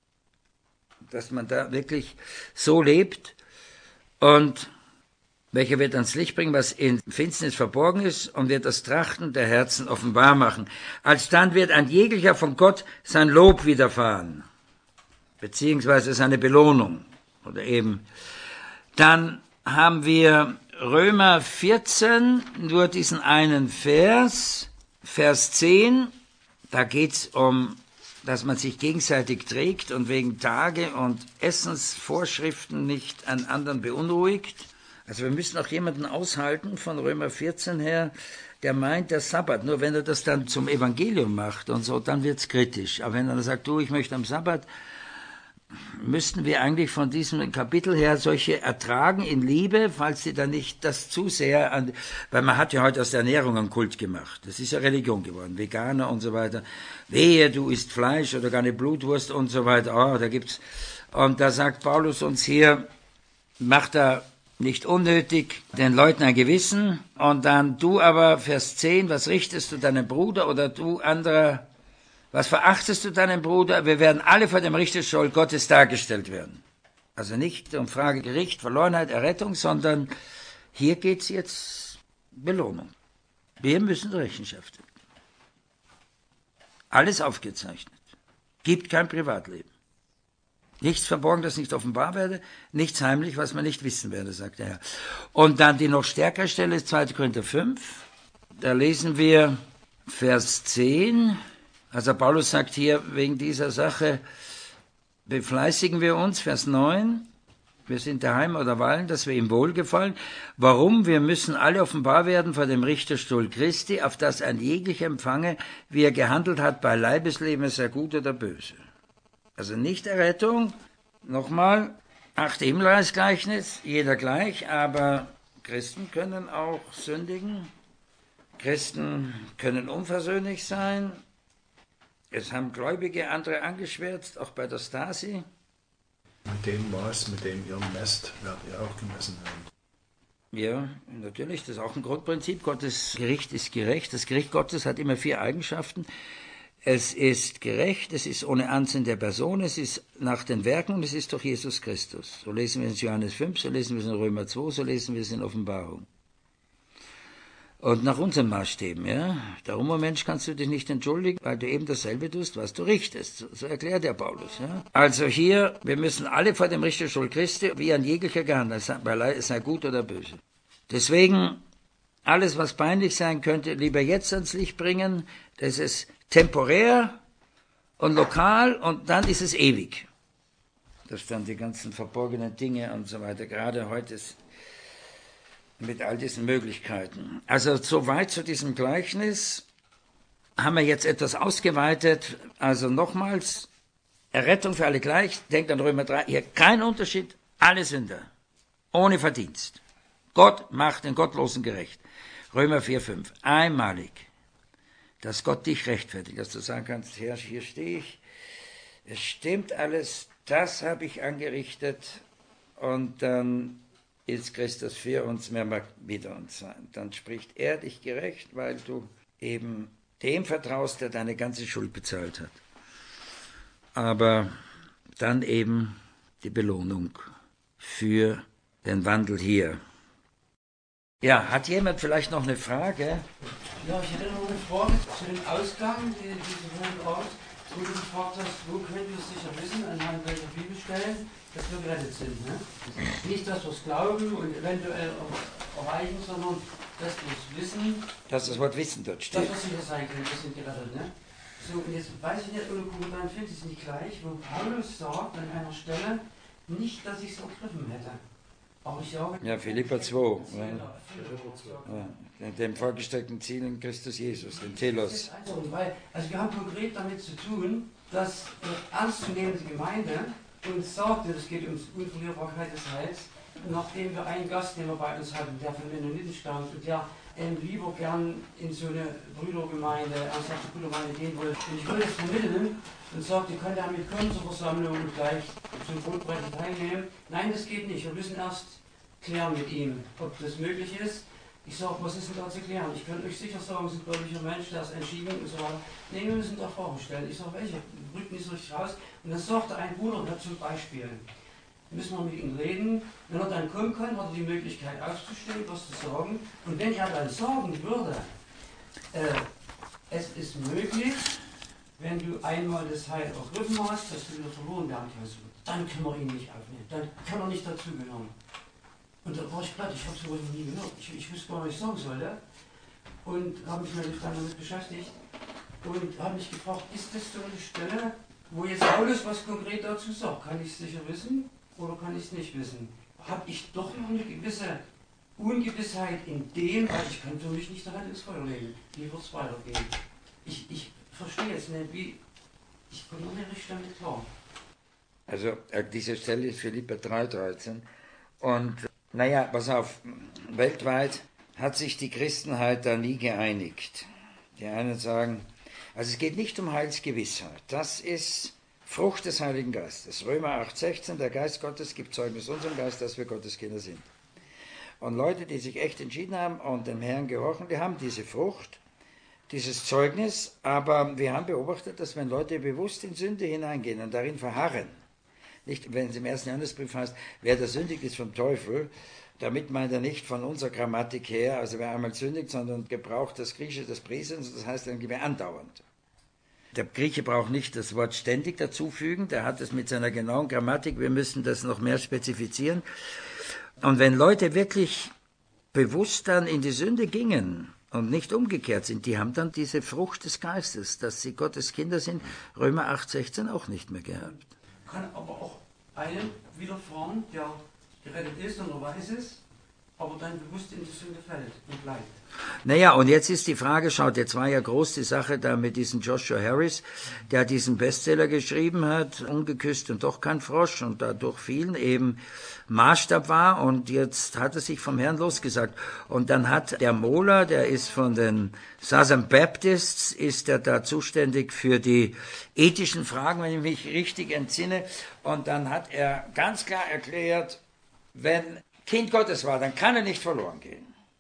Dass man da wirklich so lebt und welcher wird ans Licht bringen, was in Finsternis verborgen ist und wird das Trachten der Herzen offenbar machen. Alsdann wird ein jeglicher von Gott sein Lob widerfahren, beziehungsweise seine Belohnung. Oder eben. Dann haben wir Römer 14, nur diesen einen Vers, Vers 10, da geht es um, dass man sich gegenseitig trägt und wegen Tage- und Essensvorschriften nicht einen anderen beunruhigt. Also wir müssen auch jemanden aushalten, von Römer 14 her, der meint, der Sabbat, nur wenn er das dann zum Evangelium macht und so, dann wird's kritisch. Aber wenn er sagt, du, ich möchte am Sabbat, müssten wir eigentlich von diesem Kapitel her solche ertragen in Liebe, falls sie dann nicht das zu sehr an, weil man hat ja heute aus der Ernährung einen Kult gemacht. Das ist ja Religion geworden, Veganer und so weiter. Wehe, du isst Fleisch oder gar eine Blutwurst und so weiter. Oh, da gibt's, und da sagt Paulus uns hier, macht er nicht unnötig den Leuten ein Gewissen, und dann du aber, Vers 10, was richtest du deinem Bruder oder du anderer, was verachtest du deinen Bruder? Wir werden alle vor dem Richterstuhl Gottes dargestellt werden. Also nicht um Frage Gericht, Verlorenheit, Errettung, sondern hier geht's jetzt Belohnung. Wir müssen Rechenschaft geben. Alles aufgezeichnet. Gibt kein Privatleben. Nichts verborgen, das nicht offenbar werde, nichts heimlich, was man nicht wissen werde, sagt der Herr. Und dann die noch stärkere Stelle ist 2. Korinther 5. Da lesen wir Vers 10. Also Paulus sagt hier wegen dieser Sache, befleißigen wir uns, Vers 9, wir sind daheim oder wallen, dass wir ihm wohlgefallen. Warum? Wir müssen alle offenbar werden vor dem Richterstuhl Christi, auf das ein jeglicher empfange, wie er gehandelt hat bei Leibesleben, sei gut oder böse. Also nicht Errettung, nochmal, 8. Himmelreichsgleichnis, jeder gleich, aber Christen können auch sündigen, Christen können unversöhnlich sein. Es haben Gläubige andere angeschwärzt, auch bei der Stasi. Mit dem Maß, mit dem ihr messt, werdet ihr auch gemessen werden. Ja, natürlich, das ist auch ein Grundprinzip. Gottes Gericht ist gerecht. Das Gericht Gottes hat immer 4 Eigenschaften. Es ist gerecht, es ist ohne Ansehen der Person, es ist nach den Werken und es ist durch Jesus Christus. So lesen wir es in Johannes 5, so lesen wir es in Römer 2, so lesen wir es in Offenbarung. Und nach unseren Maßstäben, ja. Darum, o Mensch, kannst du dich nicht entschuldigen, weil du eben dasselbe tust, was du richtest. So erklärt der Paulus, ja. Also hier, wir müssen alle vor dem Richterstuhl Christi, wie ein jeglicher gehandelt, sei gut oder böse. Deswegen, alles, was peinlich sein könnte, lieber jetzt ans Licht bringen. Das ist temporär und lokal und dann ist es ewig. Das sind dann die ganzen verborgenen Dinge und so weiter. Gerade heute ist mit all diesen Möglichkeiten. Also soweit zu diesem Gleichnis haben wir jetzt etwas ausgeweitet. Also nochmals, Errettung für alle gleich. Denkt an Römer 3. Hier kein Unterschied, alle Sünder. Ohne Verdienst. Gott macht den Gottlosen gerecht. Römer 4,5. Einmalig. Dass Gott dich rechtfertigt. Dass du sagen kannst, Herr, hier stehe ich. Es stimmt alles. Das habe ich angerichtet. Und dann ist Christus für uns, mehr mag wieder uns sein. Dann spricht er dich gerecht, weil du eben dem vertraust, der deine ganze Schuld bezahlt hat. Aber dann eben die Belohnung für den Wandel hier. Ja, hat jemand vielleicht noch eine Frage? Ja, ich hätte noch eine Frage zu dem Ausgang, diesen hohen Ort, wo du gefragt hast, wo können wir sicher wissen, anhand welcher Bibelstellen, dass wir gerettet sind. Ne? Nicht, dass wir es glauben und eventuell erreichen, sondern dass wir es wissen. Dass das Wort Wissen dort steht. Dass wir sicher sein können, wir sind gerettet. Ne? So, und jetzt weiß ich nicht, oder dann finde ich es nicht gleich, wo Paulus sagt an einer Stelle, nicht, dass ich es ergriffen hätte. Aber ich sage... Ja, Philipper 2. Ja, dem vorgesteckten Ziel in Christus Jesus, dem Telos. Also wir haben konkret damit zu tun, dass ernstzunehmende Gemeinde uns sagte, es geht um die Unverlierbarkeit des Heils, nachdem wir einen Gast, den wir bei uns hatten, der von Mennoniten stammt und der lieber gern in so eine Brüdergemeinde, ernsthafte Brüdergemeinde gehen wollte. Und ich wollte es vermitteln und sagte, kann der mitkommen zur Versammlung und gleich zum Brotbrechen teilnehmen? Nein, das geht nicht. Wir müssen erst klären mit ihm, ob das möglich ist. Ich sage, was ist denn da zu klären? Ich kann euch sicher sagen, es ist ein gläubiger Mensch, der ist entschieden und so weiter. Nee, wir müssen da Fragen stellen. Ich sage, welche? Rückt nicht so richtig raus. Und dann sagte ein Bruder, der zum Beispiel, müssen wir mit ihm reden. Wenn er dann kommen kann, hat er die Möglichkeit aufzustehen, was zu sagen. Und wenn er dann sagen würde, es ist möglich, wenn du einmal das Heil ergriffen hast, dass du wieder verloren werden kannst, dann können wir ihn nicht aufnehmen. Dann kann er nicht dazugehören. Und da war ich platt, ich habe sowas noch nie gehört. Ich wusste gar nicht, was ich sagen sollte. Und habe mich natürlich dann damit beschäftigt und habe mich gefragt, ist das so eine Stelle, wo jetzt Paulus was konkret dazu sagt? Kann ich es sicher wissen oder kann ich es nicht wissen? Habe ich doch noch eine gewisse Ungewissheit in dem, weil ich kann für mich nicht die Hand ins Feuer legen. Wie wird es weitergehen? Ich verstehe jetzt nicht, wie... Ich komme noch nicht richtig damit klar. Also diese Stelle ist Philipper 3,13 und naja, pass auf, weltweit hat sich die Christenheit da nie geeinigt. Die einen sagen, also es geht nicht um Heilsgewissheit, das ist Frucht des Heiligen Geistes. Römer 8,16, der Geist Gottes gibt Zeugnis unserem Geist, dass wir Gottes Kinder sind. Und Leute, die sich echt entschieden haben und dem Herrn gehorchen, die haben diese Frucht, dieses Zeugnis, aber wir haben beobachtet, dass wenn Leute bewusst in Sünde hineingehen und darin verharren, nicht, wenn es im 1. Johannesbrief heißt, wer da sündigt, ist vom Teufel, damit meint er nicht von unserer Grammatik her, also wer einmal sündigt, sondern gebraucht das Griechische des Präsens, das heißt dann andauernd. Der Grieche braucht nicht das Wort ständig dazufügen, der hat es mit seiner genauen Grammatik, wir müssen das noch mehr spezifizieren. Und wenn Leute wirklich bewusst dann in die Sünde gingen und nicht umgekehrt sind, die haben dann diese Frucht des Geistes, dass sie Gottes Kinder sind, Römer 8,16 auch nicht mehr gehabt. Kann aber auch einen widerfahren, der gerettet ist und er weiß es, aber dann bewusst in die Sünde fällt und bleibt. Naja, und jetzt ist die Frage, schaut, jetzt war ja groß die Sache da mit diesem Joshua Harris, der diesen Bestseller geschrieben hat, Ungeküsst und doch kein Frosch, und dadurch vielen eben Maßstab war, und jetzt hat er sich vom Herrn losgesagt. Und dann hat der Mohler, der ist von den Southern Baptists, ist er da zuständig für die ethischen Fragen, wenn ich mich richtig entsinne, und dann hat er ganz klar erklärt, wenn Kind Gottes war, dann kann er nicht verloren gehen.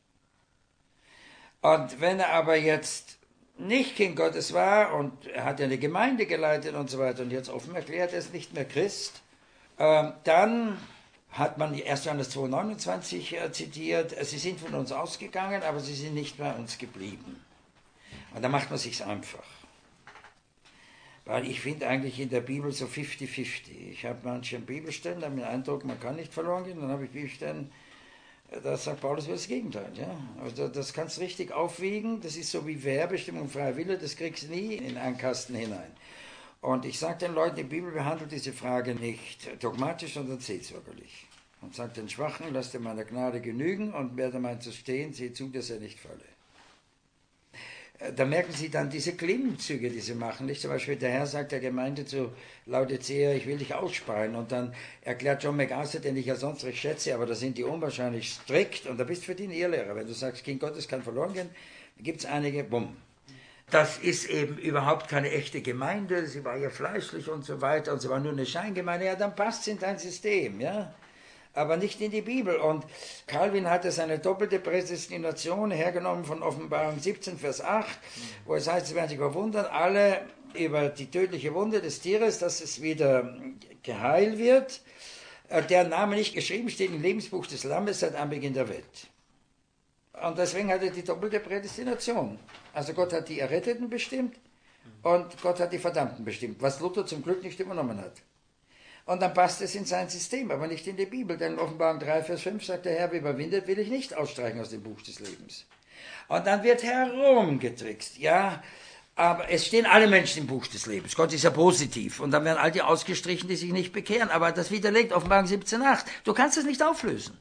Und wenn er aber jetzt nicht Kind Gottes war und er hat ja eine Gemeinde geleitet und so weiter und jetzt offen erklärt, er ist nicht mehr Christ, dann hat man 1. Johannes 2,29 zitiert, sie sind von uns ausgegangen, aber sie sind nicht bei uns geblieben. Und da macht man sich's einfach. Weil ich finde eigentlich in der Bibel so 50-50. Ich habe manche Bibelstellen, da habe ich den Eindruck, man kann nicht verloren gehen, dann habe ich Bibelstellen, da sagt Paulus das Gegenteil. Ja? Also das kannst du richtig aufwiegen, das ist so wie Vorherbestimmung, freier Wille, das kriegst du nie in einen Kasten hinein. Und ich sage den Leuten, die Bibel behandelt diese Frage nicht dogmatisch, sondern seelsorgerlich. Und sagt den Schwachen, lasst dir meiner Gnade genügen, und wer da meint zu stehen, sieh zu, dass er nicht falle. Da merken Sie dann diese Klimmzüge, die sie machen. Nicht? Zum Beispiel der Herr sagt der Gemeinde zu Laodicea, ich will dich ausspeien. Und dann erklärt John MacArthur, den ich ja sonst recht schätze, aber da sind die unwahrscheinlich strikt. Und da bist du für die ein Irrlehrer. Wenn du sagst, Kind Gottes kann verloren gehen, gibt es einige, bumm. Das ist eben überhaupt keine echte Gemeinde. Sie war ja fleischlich und so weiter. Und sie war nur eine Scheingemeinde. Ja, dann passt es in dein System, ja. Aber nicht in die Bibel. Und Calvin hatte seine doppelte Prädestination hergenommen von Offenbarung 17, Vers 8, wo es heißt, sie werden sich verwundern, alle über die tödliche Wunde des Tieres, dass es wieder geheilt wird, deren Name nicht geschrieben steht im Lebensbuch des Lammes seit Anbeginn der Welt. Und deswegen hat er die doppelte Prädestination. Also Gott hat die Erretteten bestimmt und Gott hat die Verdammten bestimmt, was Luther zum Glück nicht übernommen hat. Und dann passt es in sein System, aber nicht in die Bibel. Denn in Offenbarung 3, Vers 5 sagt der Herr, wer überwindet, will ich nicht ausstreichen aus dem Buch des Lebens. Und dann wird herumgetrickst. Ja, Aber es stehen alle Menschen im Buch des Lebens. Gott ist ja positiv. Und dann werden all die ausgestrichen, die sich nicht bekehren. Aber das widerlegt Offenbarung 17,8. Du kannst es nicht auflösen.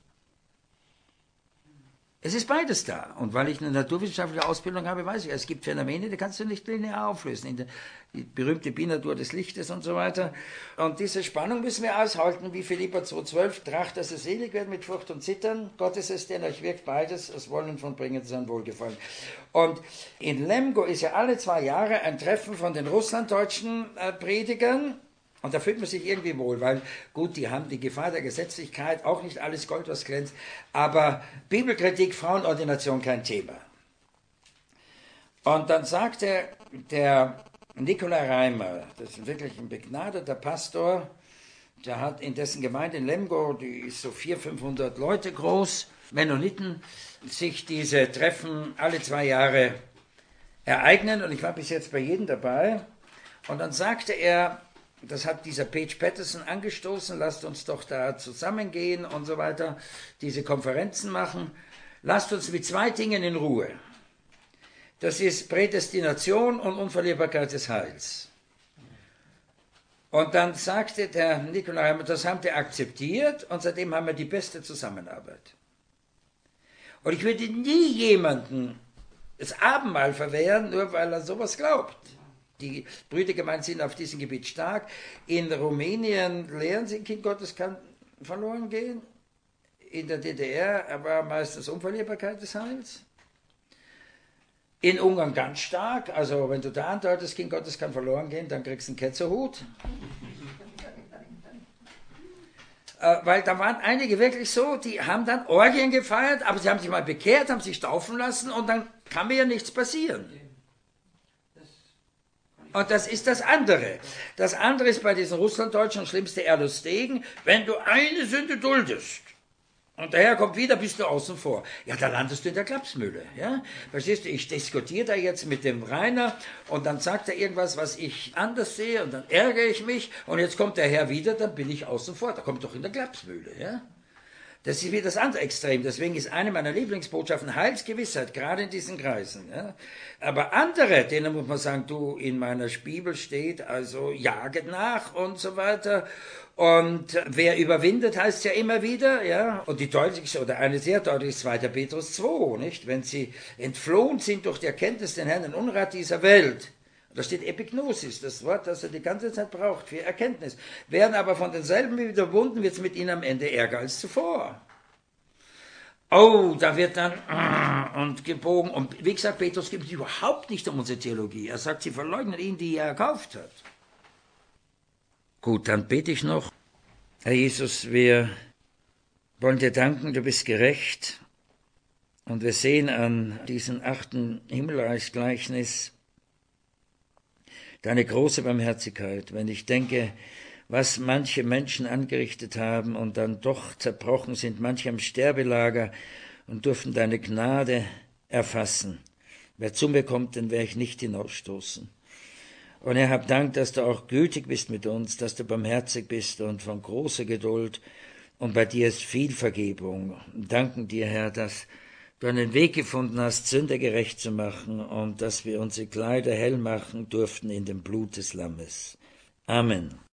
Es ist beides da. Und weil ich eine naturwissenschaftliche Ausbildung habe, weiß ich, es gibt Phänomene, die kannst du nicht linear auflösen. Die berühmte Binatur des Lichtes und so weiter. Und diese Spannung müssen wir aushalten, wie Philipper 2,12, tracht, dass ihr selig werdet mit Furcht und Zittern. Gott ist es, der in euch wirkt, beides, das Wollen von Bringen sein Wohlgefallen. Und in Lemgo ist ja alle 2 Jahre ein Treffen von den russlanddeutschen Predigern. Und da fühlt man sich irgendwie wohl, weil, gut, die haben die Gefahr der Gesetzlichkeit, auch nicht alles Gold, was glänzt, aber Bibelkritik, Frauenordination kein Thema. Und dann sagte der Nikolai Reimer, das ist wirklich ein begnadeter Pastor, der hat in dessen Gemeinde in Lemgo, die ist so 400-500 Leute groß, Mennoniten, sich diese Treffen alle 2 Jahre ereignen, und ich war bis jetzt bei jedem dabei. Und dann sagte er, das hat dieser Paige Patterson angestoßen, lasst uns doch da zusammengehen und so weiter, diese Konferenzen machen. Lasst uns mit 2 Dingen in Ruhe. Das ist Prädestination und Unverlierbarkeit des Heils. Und dann sagte der Nikolai, das haben wir akzeptiert und seitdem haben wir die beste Zusammenarbeit. Und ich würde nie jemanden das Abendmahl verwehren, nur weil er sowas glaubt. Die Brüdergemeinden sind auf diesem Gebiet stark. In Rumänien lehren sie, Kind Gottes kann verloren gehen. In der DDR war meistens Unverlierbarkeit des Heils. In Ungarn ganz stark. Also wenn du da andeutest, Kind Gottes kann verloren gehen, dann kriegst du einen Ketzerhut. Weil da waren einige wirklich so, die haben dann Orgien gefeiert, aber sie haben sich mal bekehrt, haben sich taufen lassen und dann kann mir ja nichts passieren. Und das ist das andere. Das andere ist bei diesen Russlanddeutschen das schlimmste Erlus Degen, wenn du eine Sünde duldest und daher kommt wieder, bist du außen vor. Ja, da landest du in der Klapsmühle. Ja? Verstehst du, ich diskutiere da jetzt mit dem Rainer und dann sagt er irgendwas, was ich anders sehe und dann ärgere ich mich und jetzt kommt der Herr wieder, dann bin ich außen vor. Da kommt doch in der Klapsmühle. Ja? Das ist wie das andere Extrem. Deswegen ist eine meiner Lieblingsbotschaften Heilsgewissheit, gerade in diesen Kreisen. Ja. Aber andere, denen muss man sagen, du, in meiner Bibel steht, also jaget nach und so weiter. Und wer überwindet, heißt ja immer wieder, ja. Und die deutlichste oder eine sehr deutliche ist 2. Petrus 2, nicht? Wenn sie entflohen sind durch die Erkenntnis den Herrn, den Unrat dieser Welt. Da steht Epignosis, das Wort, das er die ganze Zeit braucht für Erkenntnis. Werden aber von denselben überwunden, wird es mit ihnen am Ende ärger als zuvor. Oh, da wird dann und gebogen. Und wie gesagt, Petrus geht überhaupt nicht um unsere Theologie. Er sagt, sie verleugnen ihn, die er erkauft hat. Gut, dann bete ich noch. Herr Jesus, wir wollen dir danken, du bist gerecht. Und wir sehen an diesem 8. Himmelreichsgleichnis deine große Barmherzigkeit, wenn ich denke, was manche Menschen angerichtet haben und dann doch zerbrochen sind, manche am Sterbelager und durften deine Gnade erfassen. Wer zu mir kommt, den werde ich nicht hinausstoßen. Und Herr, hab Dank, dass du auch gütig bist mit uns, dass du barmherzig bist und von großer Geduld und bei dir ist viel Vergebung. Danken dir, Herr, dass du einen Weg gefunden hast, Sünder gerecht zu machen und dass wir unsere Kleider hell machen durften in dem Blut des Lammes. Amen.